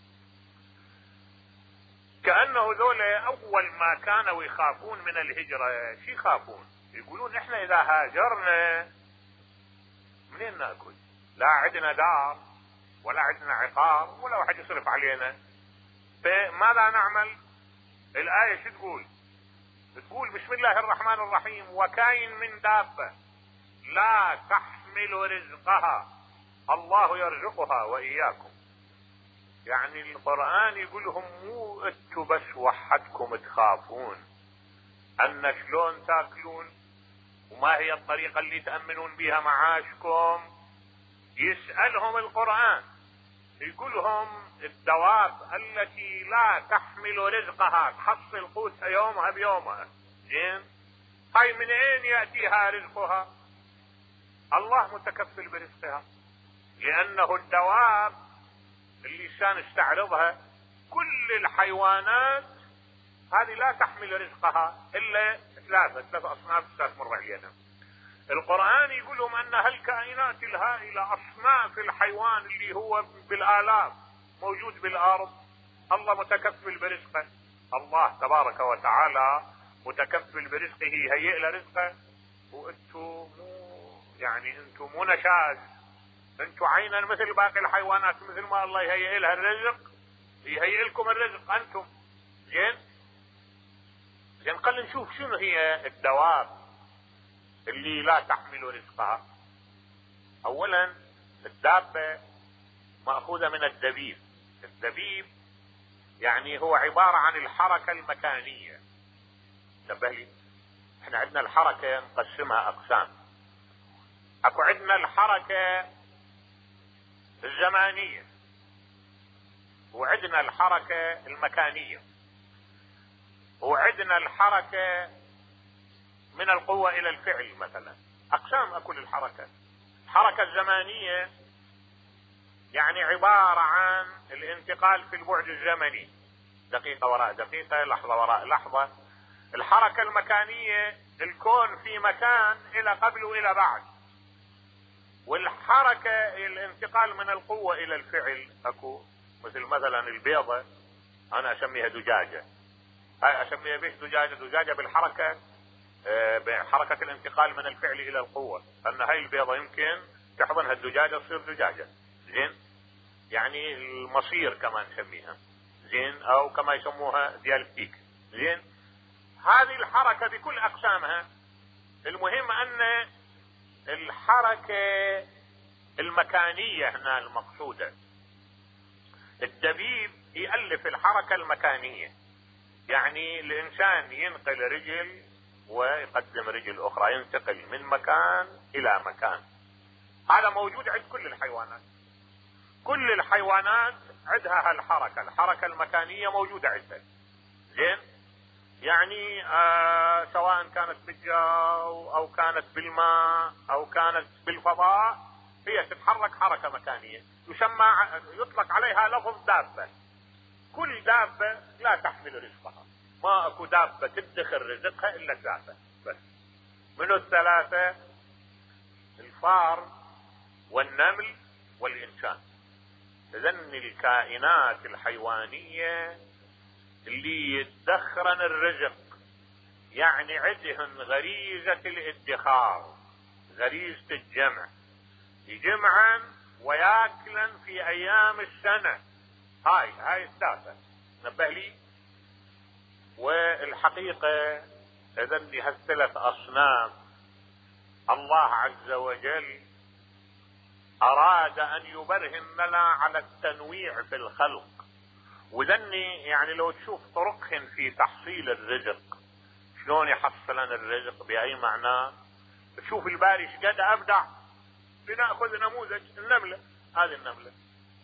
كأنه ذولا أول ما كانوا يخافون من الهجرة، شي يخافون؟ يقولون إحنا إذا هاجرنا منين نأكل؟ لا عندنا دار ولا عندنا عقار ولا واحد يصرف علينا، فماذا نعمل؟ الآية شو تقول؟ تقول بسم الله الرحمن الرحيم: وكاين من دابة لا تحمل رزقها الله يرزقها وإياكم. يعني القرآن يقول لهم مو انتوا بس وحدكم تخافون أن شلون تاكلون وما هي الطريقة اللي تأمنون بها معاشكم. يسألهم القرآن، يقول لهم الدواب التي لا تحمل رزقها، تحصل قوتها يومها بيومها، زين، هاي من اين يأتيها رزقها؟ الله متكفل برزقها، لأنه الدواب اللي كان استعرضها كل الحيوانات هذه لا تحمل رزقها إلا ثلاثة ثلاثة أصناف ثلاث مر علينا. القرآن يقول لهم أن هالكائنات الهائلة أصناف الحيوان اللي هو بالآلاف موجود بالأرض الله متكفل برزقه. الله تبارك وتعالى متكفل برزقه يهيئ له رزقه، وانتم مو يعني انتم مو نشاز، انتم عينا مثل باقي الحيوانات، مثل ما الله يهيئ لها الرزق يهيئ لكم الرزق انتم. زين زين خلينا نشوف شنو هي الدواب اللي لا تحمل رزقها. اولا الدابة مأخوذة من الدبيب. الدبيب يعني هو عبارة عن الحركة المكانية. تبهلي احنا عندنا الحركة نقسمها اقسام. اكو عندنا الحركة الزمانية وعندنا الحركة المكانية وعندنا الحركة من القوة الى الفعل. مثلا اقسام اكو للحركة. الحركة الزمانية يعني عبارة عن الانتقال في البعد الزمني، دقيقة وراء دقيقة، لحظة وراء لحظة. الحركة المكانية الكون في مكان الى قبل والى بعد. والحركة الانتقال من القوة الى الفعل اكو مثل مثلا البيضة انا اسميها دجاجة، هاي اسميها بيش دجاجة. دجاجة بالحركة آه بحركة الانتقال من الفعل الى القوة، ان هاي البيضة يمكن تحضنها الدجاجة تصير دجاجة. زين يعني المصير كما نسميها. زين او كما يسموها ديالكتيك. زين هذه الحركة بكل اقسامها. المهم ان الحركة المكانية هنا المقصودة. الدبيب يألف الحركة المكانية، يعني الانسان ينقل رجل ويقدم رجل اخرى، ينتقل من مكان الى مكان. هذا موجود عند كل الحيوانات. كل الحيوانات عندها هالحركة، الحركة المكانية موجودة عندها. زين يعني آه سواء كانت بالجو او كانت بالماء او كانت بالفضاء هي تتحرك حركة مكانية، يسمى يطلق عليها لفظ دابة. كل دابة لا تحمل رزقها، ما اكو دابة تدخر رزقها الا الدابة بس. منو الثلاثة؟ الفار والنمل والإنسان. إذن الكائنات الحيوانية اللي يدخرن الرزق، يعني عندهن غريزة الادخار، غريزة الجمع، يجمعن وياكلن في أيام السنة. هاي هاي الثلاثة نبه لي. والحقيقة إذن لهالثلاث أصناف الله عز وجل أراد أن يبرهن لنا على التنويع في الخلق. وذني يعني لو تشوف طرقهن في تحصيل الرزق، شلون يحصلن الرزق بأي معنى. تشوف الباري قد أبدع. لنأخذ نموذج النملة. هذه النملة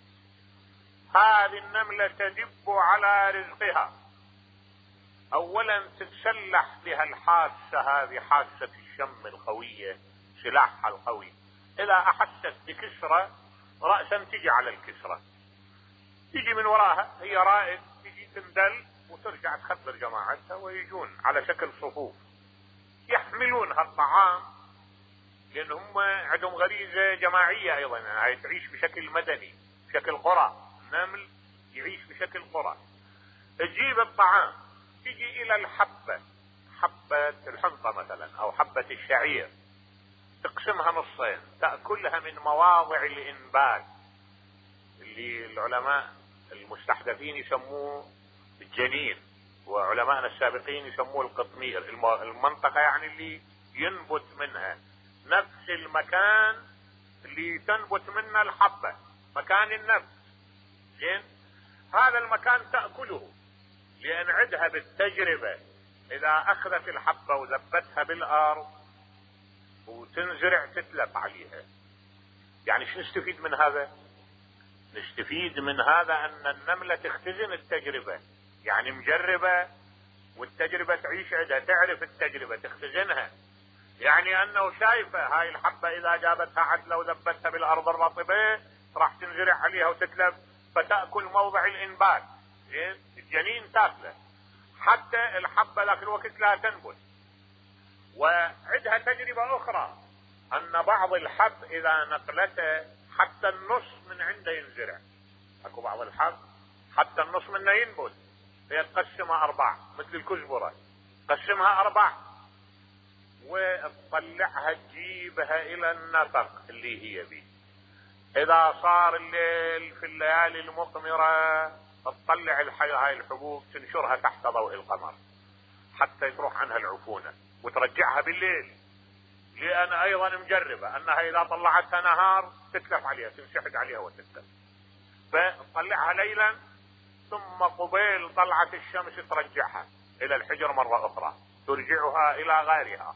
هذه النملة تدب على رزقها. أولا تتسلح بها الحاسة، هذه حاسة الشم القوية، سلاحها القوي. إذا أحست بكسرة رأسا تجي على الكسرة، تجي من وراها، هي رائد تجي تندل وترجع تخبر جماعتها ويجون على شكل صفوف يحملون هالطعام، لأن هم عندهم غريزة جماعية أيضا. هاي تعيش بشكل مدني، بشكل قرى. النمل يعيش بشكل قرى. تجيب الطعام، تجي إلى الحبة، حبة الحنطة مثلا أو حبة الشعير، تقسمها نصين، تأكلها من مواضع الإنبات اللي العلماء المستحدثين يسموه الجنين، وعلماءنا السابقين يسموه القطمير، المنطقة يعني اللي ينبت منها، نفس المكان اللي تنبت منه الحبة، مكان النبت. زين هذا المكان تأكله، لأن عندها بالتجربة إذا أخذت الحبة وذبتها بالأرض وتنزرع تتلف عليها. يعني شو نستفيد من هذا؟ نستفيد من هذا أن النملة تختزن التجربة، يعني مجربة والتجربة تعيش عندها، تعرف التجربة تختزنها. يعني أنه شايفة هاي الحبة إذا جابتها عدلة وذبتها بالأرض الرطبة راح تنزرع عليها وتتلف، فتأكل موضع الإنبات. الجنين تاكله، حتى الحبة ذاك الوقت لا تنبت. وعندها تجربة أخرى، أن بعض الحب إذا نقلته حتى النص من عنده ينزرع. أكو بعض الحب حتى النص منه ينبت، هي تقسمها أربع مثل الكزبرة، قسمها أربع وتطلعها تجيبها إلى النفق اللي هي بيه. إذا صار الليل في الليالي المقمرة تطلع هاي الحبوب تنشرها تحت ضوء القمر حتى تروح عنها العفونة وترجعها بالليل، لأن أيضا مجربة أنها إذا طلعتها نهار تتلف عليها، تنشحد عليها وتتلف، فتطلعها ليلا ثم قبيل طلعة الشمس ترجعها إلى الحجر مرة أخرى ترجعها إلى غيرها.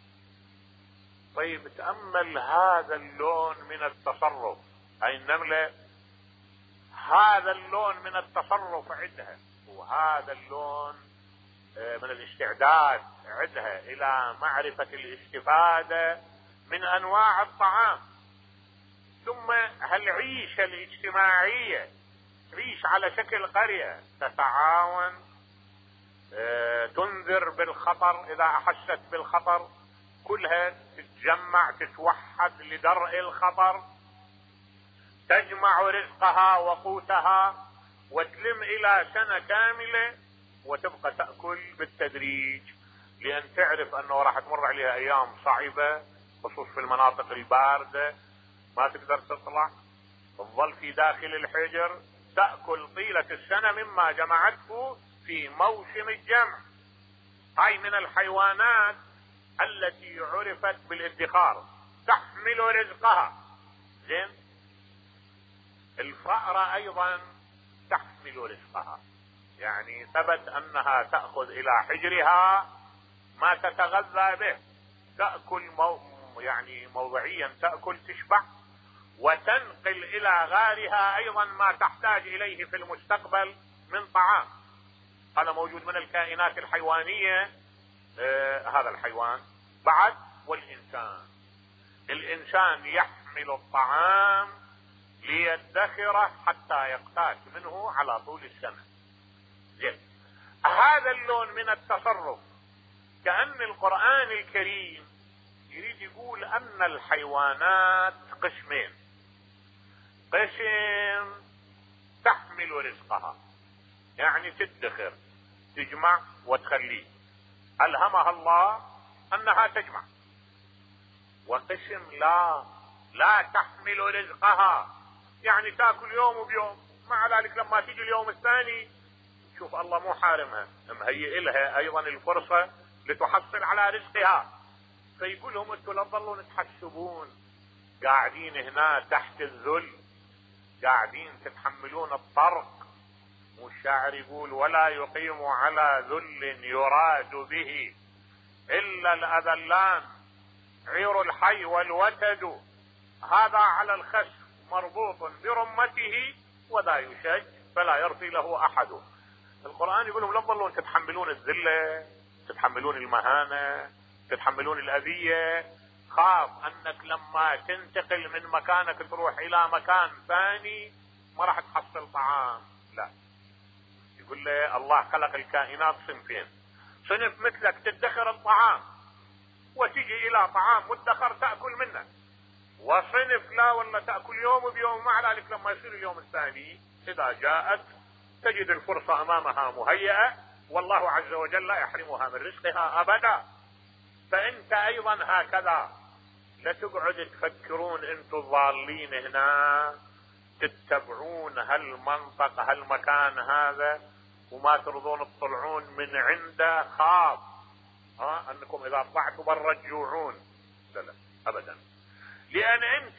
طيب تأمل هذا اللون من التصرف، أي النملة هذا اللون من التصرف عندها، وهذا اللون من الاستعداد عندها إلى معرفة الاستفادة من أنواع الطعام. ثم هالعيشة الاجتماعية، عيش على شكل قرية تتعاون، تنذر بالخطر إذا أحست بالخطر، كلها تتجمع تتوحد لدرء الخطر، تجمع رزقها وقوتها وتلم إلى سنة كاملة وتبقى تأكل بالتدريج، لأن تعرف أنه راح تمر عليها أيام صعبة خصوص في المناطق الباردة ما تقدر تطلع، تظل في داخل الحجر تأكل طيلة السنة مما جمعته في موسم الجمع. هاي من الحيوانات التي عرفت بالادخار، تحمل رزقها. زين، الفأرة أيضا تحمل رزقها، يعني ثبت أنها تأخذ إلى حجرها ما تتغذى به، تأكل مو يعني موضعيا تأكل تشبع، وتنقل إلى غارها أيضا ما تحتاج إليه في المستقبل من طعام. هذا موجود من الكائنات الحيوانية. آه هذا الحيوان بعد. والإنسان، الإنسان يحمل الطعام ليدخره حتى يقتات منه على طول السنة. زين، هذا اللون من التصرف كأن القرآن الكريم يريد يقول أن الحيوانات قسمين، قسم تحمل رزقها يعني تدخر تجمع وتخليه، ألهمها الله أنها تجمع، وقسم لا لا تحمل رزقها يعني تأكل يوم وبيوم، مع ذلك لما تيجي اليوم الثاني شوف الله مو حارمها، مهيئ لها أيضا الفرصة لتحصل على رزقها. فيقول لهم انتوا لا تظلون تحسبون قاعدين هنا تحت الذل، قاعدين تتحملون الطرق. والشاعر يقول ولا يقيم على ذل يراد به إلا الأذلان عير الحي والوتد، هذا على الخس مربوط برمته وذا يشج فلا يرثي له أحد. القرآن يقول لهم لا تظلون تتحملون الذلة، تتحملون المهانة، تتحملون الأذية، خاف أنك لما تنتقل من مكانك تروح إلى مكان ثاني ما راح تحصل طعام. لا، يقول له الله خلق الكائنات صنفين، صنف مثلك تدخر الطعام وتجي إلى طعام مدخر تأكل منه، وصنف لا والله تأكل يوم بيوم، مع ذلك لما يصير اليوم الثاني إذا جاءت تجد الفرصة أمامها مهيئة، والله عز وجل لا يحرمها من رزقها أبدا. فأنت أيضا هكذا لا تقعد تفكرون أنتم ضالين هنا تتبعون هالمنطقة هالمكان هذا وما ترضون تطلعون من عنده، خاف ها أنكم إذا طلعتوا برا تجوعون. لا لا أبدا، لأن أنت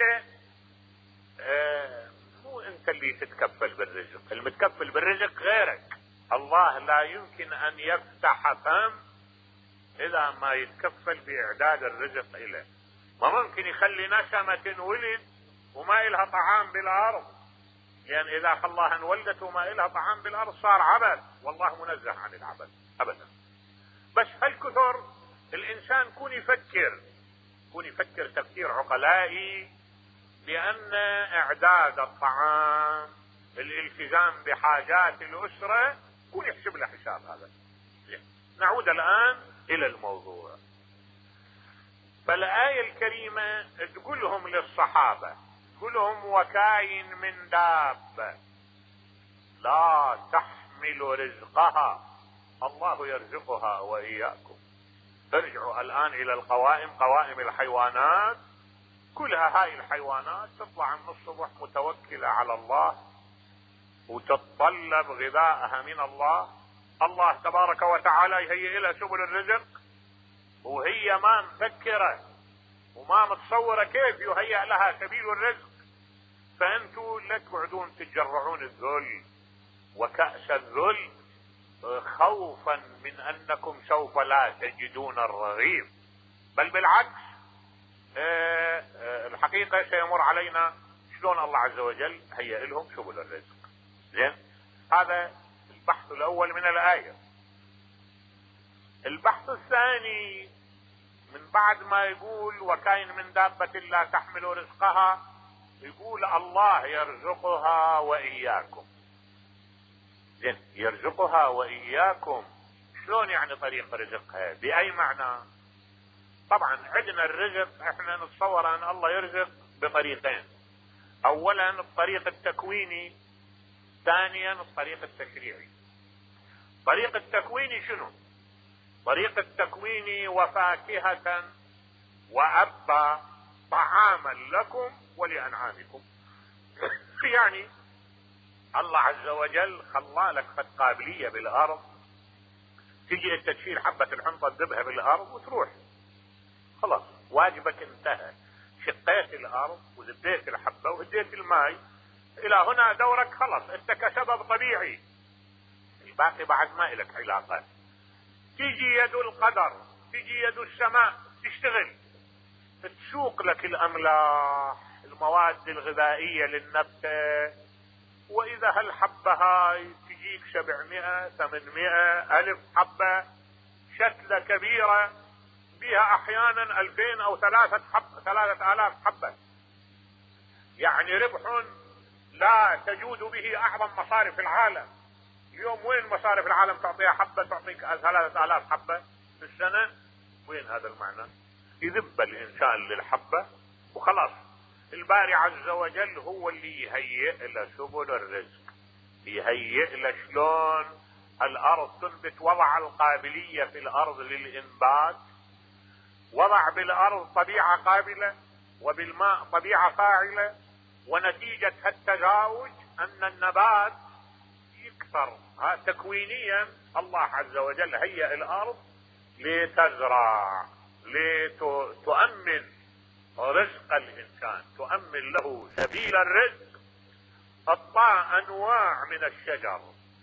آه مو أنت اللي تتكفل بالرزق، المتكفل بالرزق غيرك. الله لا يمكن أن يفتح فم إذا ما يتكفل بإعداد الرزق إليه. ما ممكن يخلي نسمة تنولد وما إلها طعام بالأرض، لأن يعني إذا خلاها انولدت وما إلها طعام بالأرض صار عبث، والله منزه عن العبث أبدا. بس هالكثر الإنسان كون يفكر كون يفكر تفكير عقلائي، لأن إعداد الطعام الالتزام بحاجات الأسرة كون يحسب له حساب هذا. نعود الآن إلى الموضوع. فالآية الكريمة تقولهم للصحابة، تقولهم وكاين من دابة لا تحمل رزقها الله يرزقها وإياكم. ارجعوا الآن إلى القوائم، قوائم الحيوانات، كلها هاي الحيوانات تطلع من الصبح متوكلة على الله وتتطلب غذاءها من الله. الله تبارك وتعالى يهيئ لها سبل الرزق، وهي ما مفكرة وما متصورة كيف يهيئ لها سبيل الرزق. فأنتوا لا تقعدون تتجرعون الذل وكأس الذل خوفا من أنكم سوف لا تجدون الرغيف، بل بالعكس الحقيقة سيمر علينا شلون الله عز وجل هيئ لهم سبل الرزق. زين، هذا البحث الأول من الآية. البحث الثاني من بعد ما يقول وكاين من دابة لا تحمل رزقها، يقول الله يرزقها وإياكم. زين، يرزقها وإياكم، شلون يعني طريق رزقها؟ بأي معنى؟ طبعا عندنا الرزق احنا نتصور ان الله يرزق بطريقين، اولا الطريق التكويني، ثانيا الطريق التشريعي. طريق التكويني شنو؟ طريق التكويني وفاكهة وأبا طعاما لكم ولأنعامكم. يعني الله عز وجل خلالك قد قابلية بالأرض، تجي انت تشيل حبة الحنطة تذبها بالأرض وتروح، خلاص واجبك انتهى. شقيت الأرض وزبيت الحبة وهديت الماء، إلى هنا دورك خلاص، انت كسبب طبيعي، الباقي بعد ما إلك علاقة. تيجي يد القدر، تيجي يد السماء تشتغل، تسوق لك الأملاح، المواد الغذائية للنبتة، وإذا هالحبة هاي تجيك سبعمائة ثمانمائة ألف حبة، شتلة كبيرة فيها أحيانا ألفين أو ثلاثة حب ثلاثة آلاف حبة، يعني ربح لا تجود به أعظم مصارف العالم. اليوم وين مصارف العالم تعطيها حبة تعطيك ثلاثة آلاف حبة في السنة؟ وين هذا المعنى؟ يذب الإنسان للحبة وخلاص. الباري عز وجل هو اللي يهيئ له سبل الرزق، يهيئ له شلون الأرض تنبت، وضع القابلية في الأرض للإنبات، وضع بالأرض طبيعة قابلة وبالماء طبيعة فاعلة، ونتيجة التزاوج أن النبات يكثر. تكوينيا الله عز وجل هيئ الأرض لتزرع، لتؤمن رزق الإنسان، تؤمن له سبيل الرزق. أعطى أنواع من الشجر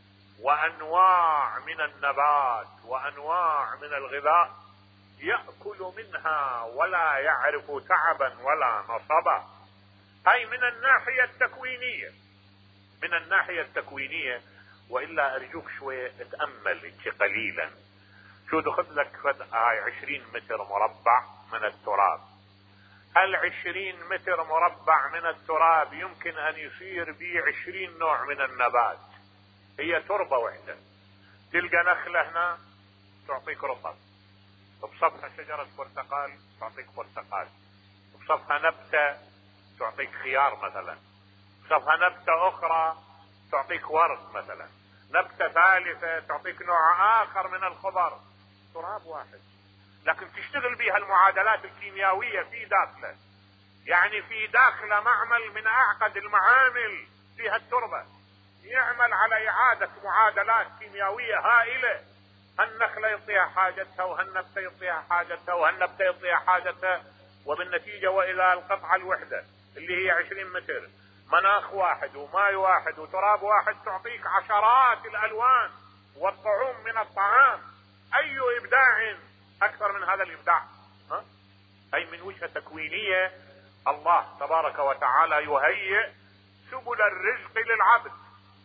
وأنواع من النبات وأنواع من الغذاء يأكل منها ولا يعرف تعبا ولا نصبا. هاي من الناحية التكوينية، من الناحية التكوينية. وإلا أرجوك شوية اتأمل قليلا. شو دخل لك هاي عشرين متر مربع من التراب، هل عشرين متر مربع من التراب يمكن أن يصير به عشرين نوع من النبات؟ هي تربة واحدة. تلقى نخلة هنا تعطيك رطب، بصفها شجرة برتقال تعطيك برتقال، بصفها نبتة تعطيك خيار مثلا، بصفها نبتة أخرى تعطيك ورد مثلا، نبتة ثالثة تعطيك نوع آخر من الخضر. تراب واحد، لكن تشتغل بها المعادلات الكيميائية في داخله، يعني في داخله معمل من أعقد المعامل فيها التربة، يعمل على إعادة معادلات كيميائية هائلة. هالنخلة يعطيها حاجتها، وهالنبتة يعطيها حاجتها، وهالنبتة يعطيها حاجتها، وبالنتيجة وإلى القطعة الوحدة اللي هي عشرين متر، مناخ واحد وماء واحد وتراب واحد، تعطيك عشرات الألوان والطعوم من الطعام. أي إبداع أكثر من هذا الإبداع؟ ها؟ أي من وجهة تكوينية الله تبارك وتعالى يهيئ سبل الرزق للعبد.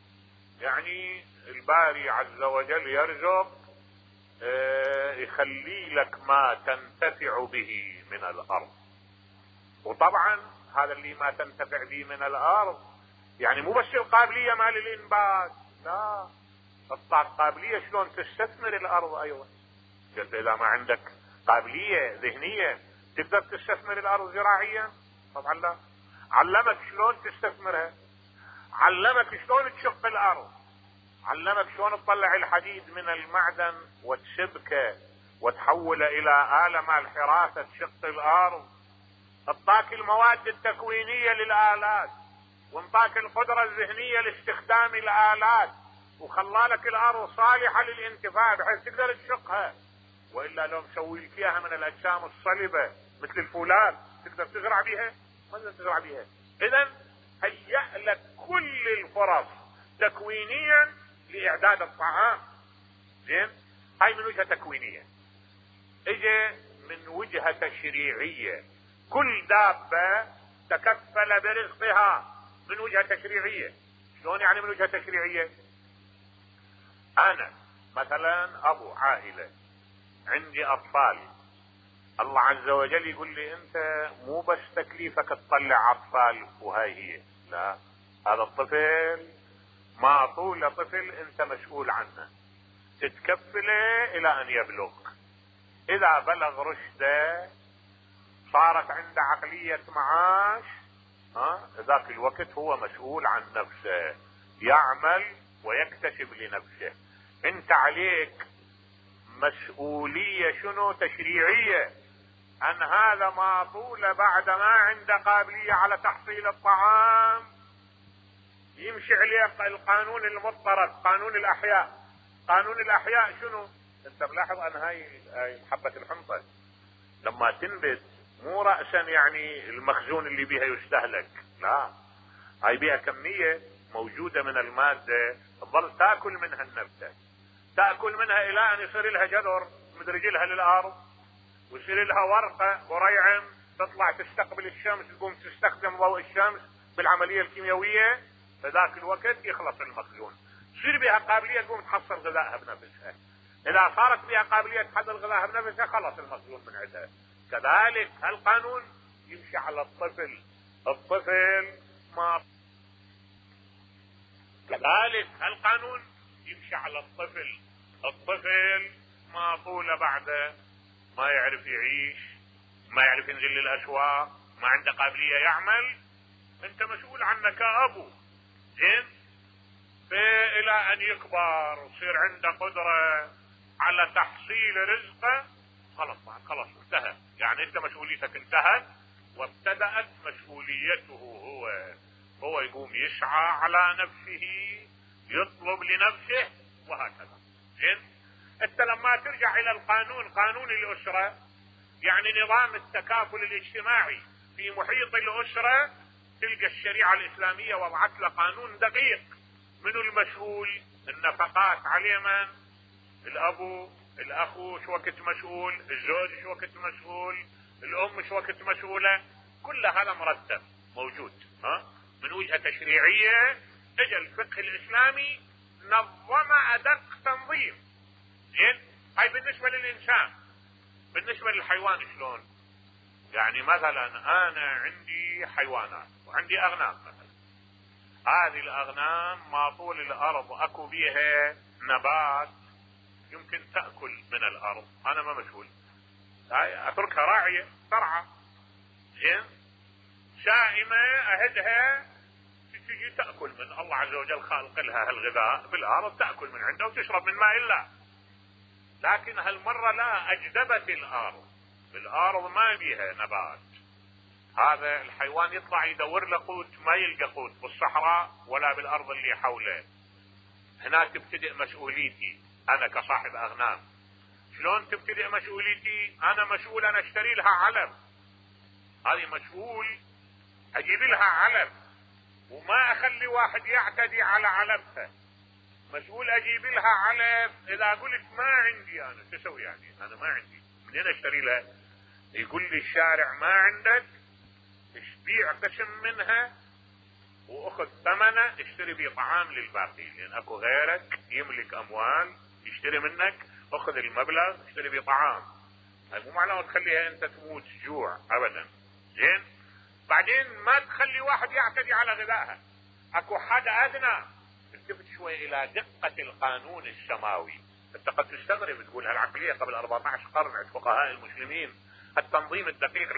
يعني الباري عز وجل يرزق، اه يخلي لك ما تنتفع به من الأرض. وطبعا هذا اللي ما تنتفع به من الأرض يعني مو بس القابلية مال الإنبات، لا، القابلية شلون تستثمر الأرض أيضا. قلت إذا ما عندك قابلية ذهنية تقدر تستثمر الارض زراعيا؟ طبعا لا. علمك شلون تستثمرها، علمك شلون تشق الارض، علمك شلون تطلع الحديد من المعدن وتسبكه وتحوله الى آلة مع الحراسة تشق الارض، اعطاك المواد التكوينية للآلات، وانطاك القدرة الذهنية لاستخدام الآلات، وخلالك الارض صالحة للانتفاع بحيث تقدر تشقها. والا لو مسوي لك اياها من الاجسام الصلبة مثل الفولاذ تقدر تزرع بها؟ ما تقدر تزرع بها. اذا هيأ لك كل الفرص تكوينيا لاعداد الطعام. زين، هاي من وجهة تكوينية. اجى من وجهة تشريعية، كل دابة تكفل برزقها من وجهة تشريعية. شلون يعني من وجهة تشريعية؟ انا مثلا ابو عائلة عندي اطفال، الله عز وجل يقول لي انت مو بس تكليفك تطلع اطفال وهاي هي، لا، هذا الطفل ما طول طفل انت مسؤول عنه، تتكفله الى ان يبلغ. اذا بلغ رشده صارت عنده عقلية معاش، ها، ذاك الوقت هو مسؤول عن نفسه، يعمل ويكتسب لنفسه. انت عليك مسؤولية شنو؟ تشريعية، ان هذا ما طول بعد ما عنده قابلية على تحصيل الطعام يمشي عليه القانون المضطرد، قانون الاحياء. قانون الاحياء شنو؟ انت ملاحظ ان هاي حبة الحنطة لما تنبت مو رأسا يعني المخزون اللي بيها يستهلك، لا، هاي بيها كمية موجودة من المادة تظل تاكل منها النبتة، تأكل منها الى ان يصير لها جذر مدرج لها للارض، ويصير لها ورقة وريعم تطلع تستقبل الشمس، تقوم تستخدم ضوء الشمس بالعملية الكيميائية، فذاك الوقت يخلص المخزون، يصير بها قابلية تقوم تحصل غذائها بنفسها. اذا صارت بها قابلية تحصل غذائها بنفسها خلص المخزون من عندها. كذلك القانون يمشي على الطفل، الطفل ما كذلك القانون يمشي على الطفل، الطفل ما طول بعده ما يعرف يعيش، ما يعرف ينزل للاسواق، ما عنده قابلية يعمل، انت مسؤول عنه كأبو. زين، فإلى ان يكبر ويصير عنده قدرة على تحصيل رزقه خلاص بعد خلاص انتهى، يعني انت مسؤوليتك انتهت وابتدأت مسؤوليته هو، هو يقوم يسعى على نفسه، يطلب لنفسه وهكذا. زين، انت لما ترجع الى القانون، قانون الاسرة يعني نظام التكافل الاجتماعي في محيط الاسرة، تلقى الشريعة الاسلامية وضعت له قانون دقيق. منو المسؤول؟ النفقات عليه من؟ الابو، الاخو شو وقت مسؤول، الزوج شو وقت مسؤول، الام شو وقت مسؤولة، كل هذا مرتب موجود. ها، من وجهة تشريعية اجى الفقه الاسلامي نظم ادق تنظيم. زين، هاي بالنسبة للانسان. بالنسبة للحيوان شلون؟ يعني مثلا انا عندي حيوانات وعندي اغنام مثلا، هذه الاغنام ما طول الارض اكو بيها نبات يمكن تأكل من الارض، انا ما مسؤول، هاي اتركها راعية ترعى. زين، شائمة اهدها تجي تأكل من الله عز وجل خالق لها الغذاء بالارض، تأكل من عنده وتشرب من ماء الله. لكن هالمرة لا، اجدبت الارض، بالارض ما بيها نبات، هذا الحيوان يطلع يدور له قوت ما يلقى قوت بالصحراء ولا بالارض اللي حوله. هنا تبتدئ مسؤوليتي انا كصاحب اغنام. شلون تبتدئ مسؤوليتي؟ انا مسؤول ان اشتري لها علف، هذه مسؤول اجيب لها علف وما اخلي واحد يعتدي على علفها، مسؤول اجيب لها علف. اذا قلت ما عندي انا تسوي يعني انا ما عندي، منين اشتري لها؟ يقول لي الشارع ما عندك، اشبيع قسم منها واخذ ثمنه اشتري بيه طعام للباقي، لان اكو غيرك يملك اموال يشتري منك، اخذ المبلغ اشتري بيه طعام. هاي مو معناه تخليها انت تموت جوع ابدا. زين، بعدين ما تخلي واحد يعتدي على غذائها، اكو حد ادنى. التفت شوي الى دقة القانون السماوي. انت قد تستغرب تقول هالعقلية قبل أربعة عشر قرن عند فقهاء المسلمين التنظيم الدقيق